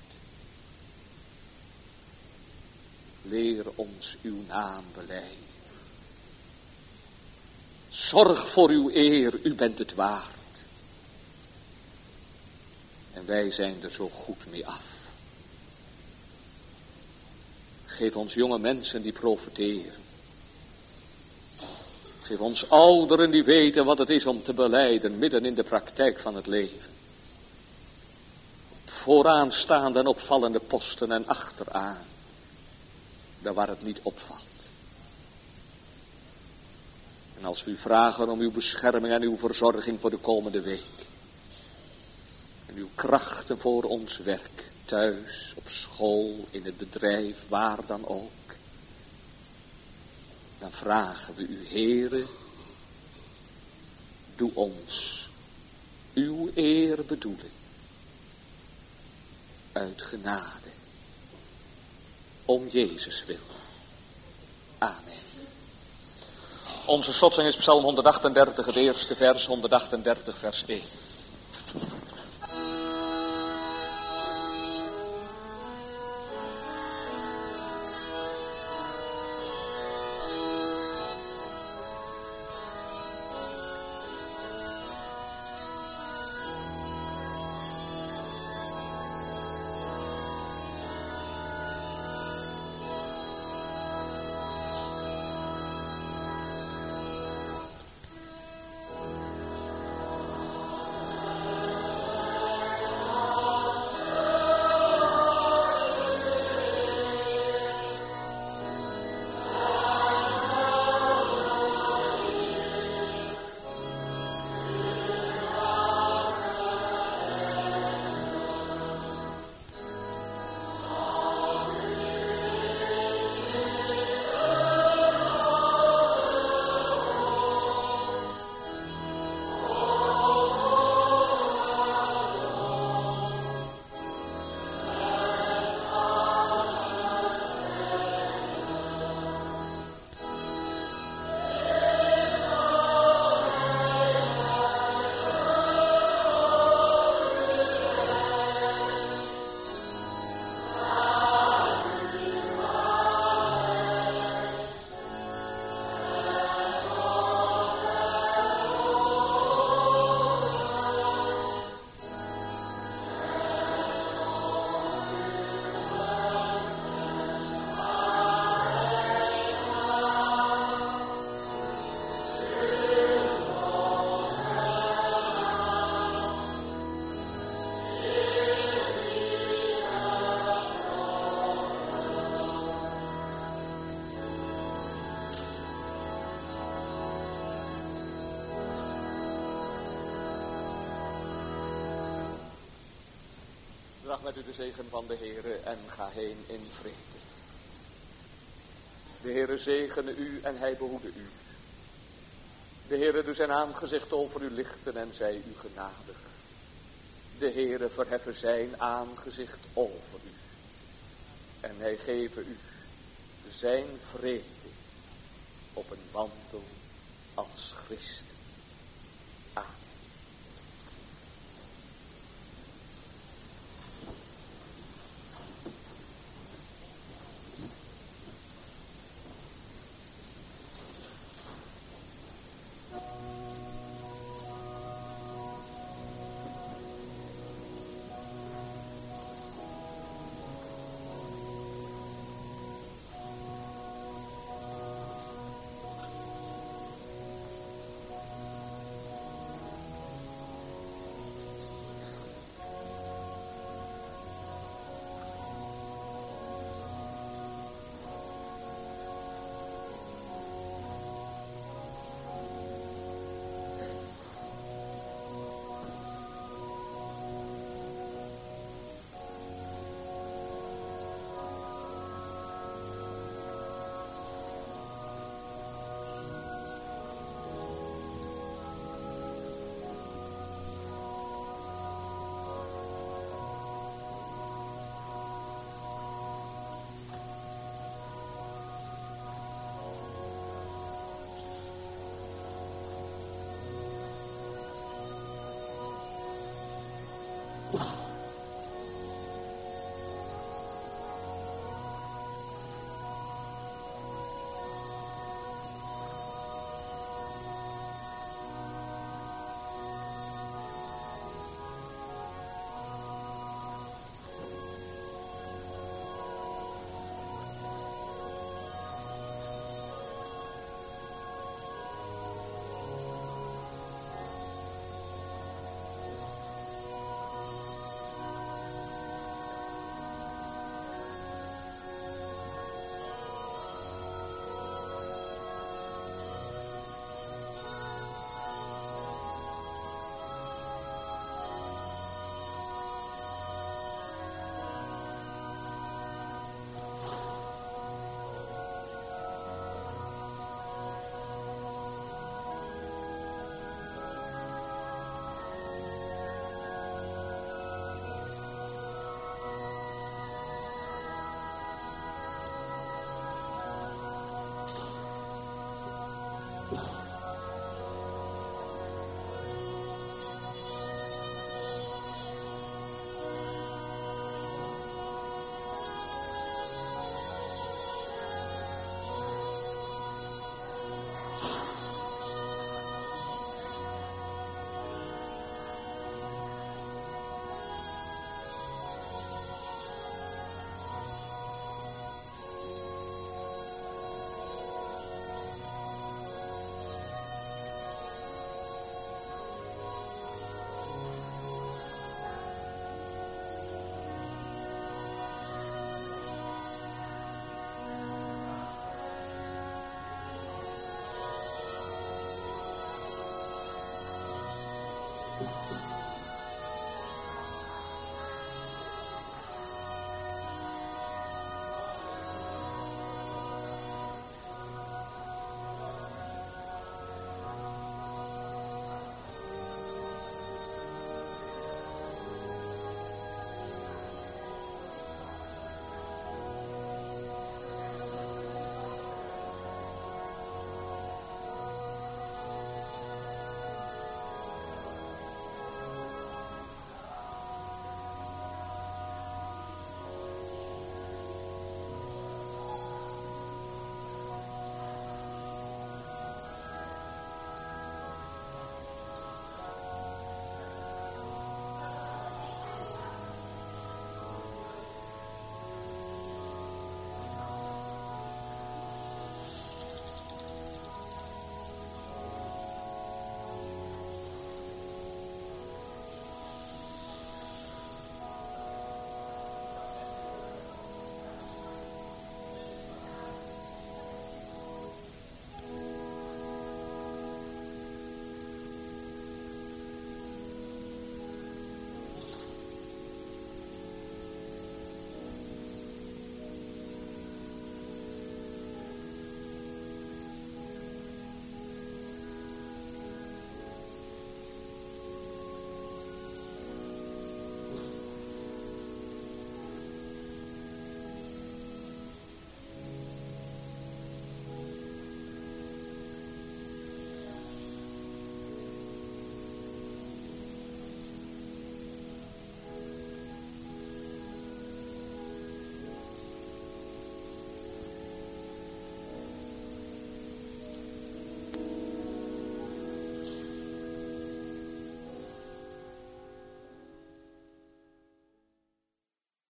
Leer ons uw naam belijden. Zorg voor uw eer, u bent het waard. En wij zijn er zo goed mee af. Geef ons jonge mensen die profiteren. Geef ons ouderen die weten wat het is om te belijden midden in de praktijk van het leven. Vooraanstaande en opvallende posten en achteraan. Daar waar het niet opvalt. En als we u vragen om uw bescherming en uw verzorging voor de komende week. En uw krachten voor ons werk. Thuis, op school, in het bedrijf, waar dan ook. Dan vragen we u, Heere, doe ons uw eer bedoelen. Uit genade. Om Jezus wil. Amen. Onze slotzing is Psalm honderdachtendertig, het eerste vers, honderdachtendertig vers één. Draag met u de zegen van de Heere en ga heen in vrede. De Heere zegene u en hij behoede u. De Heere doe zijn aangezicht over u lichten en zij u genadig. De Heere verheffen zijn aangezicht over u. En hij geven u zijn vrede op een wandel als Christen. Amen.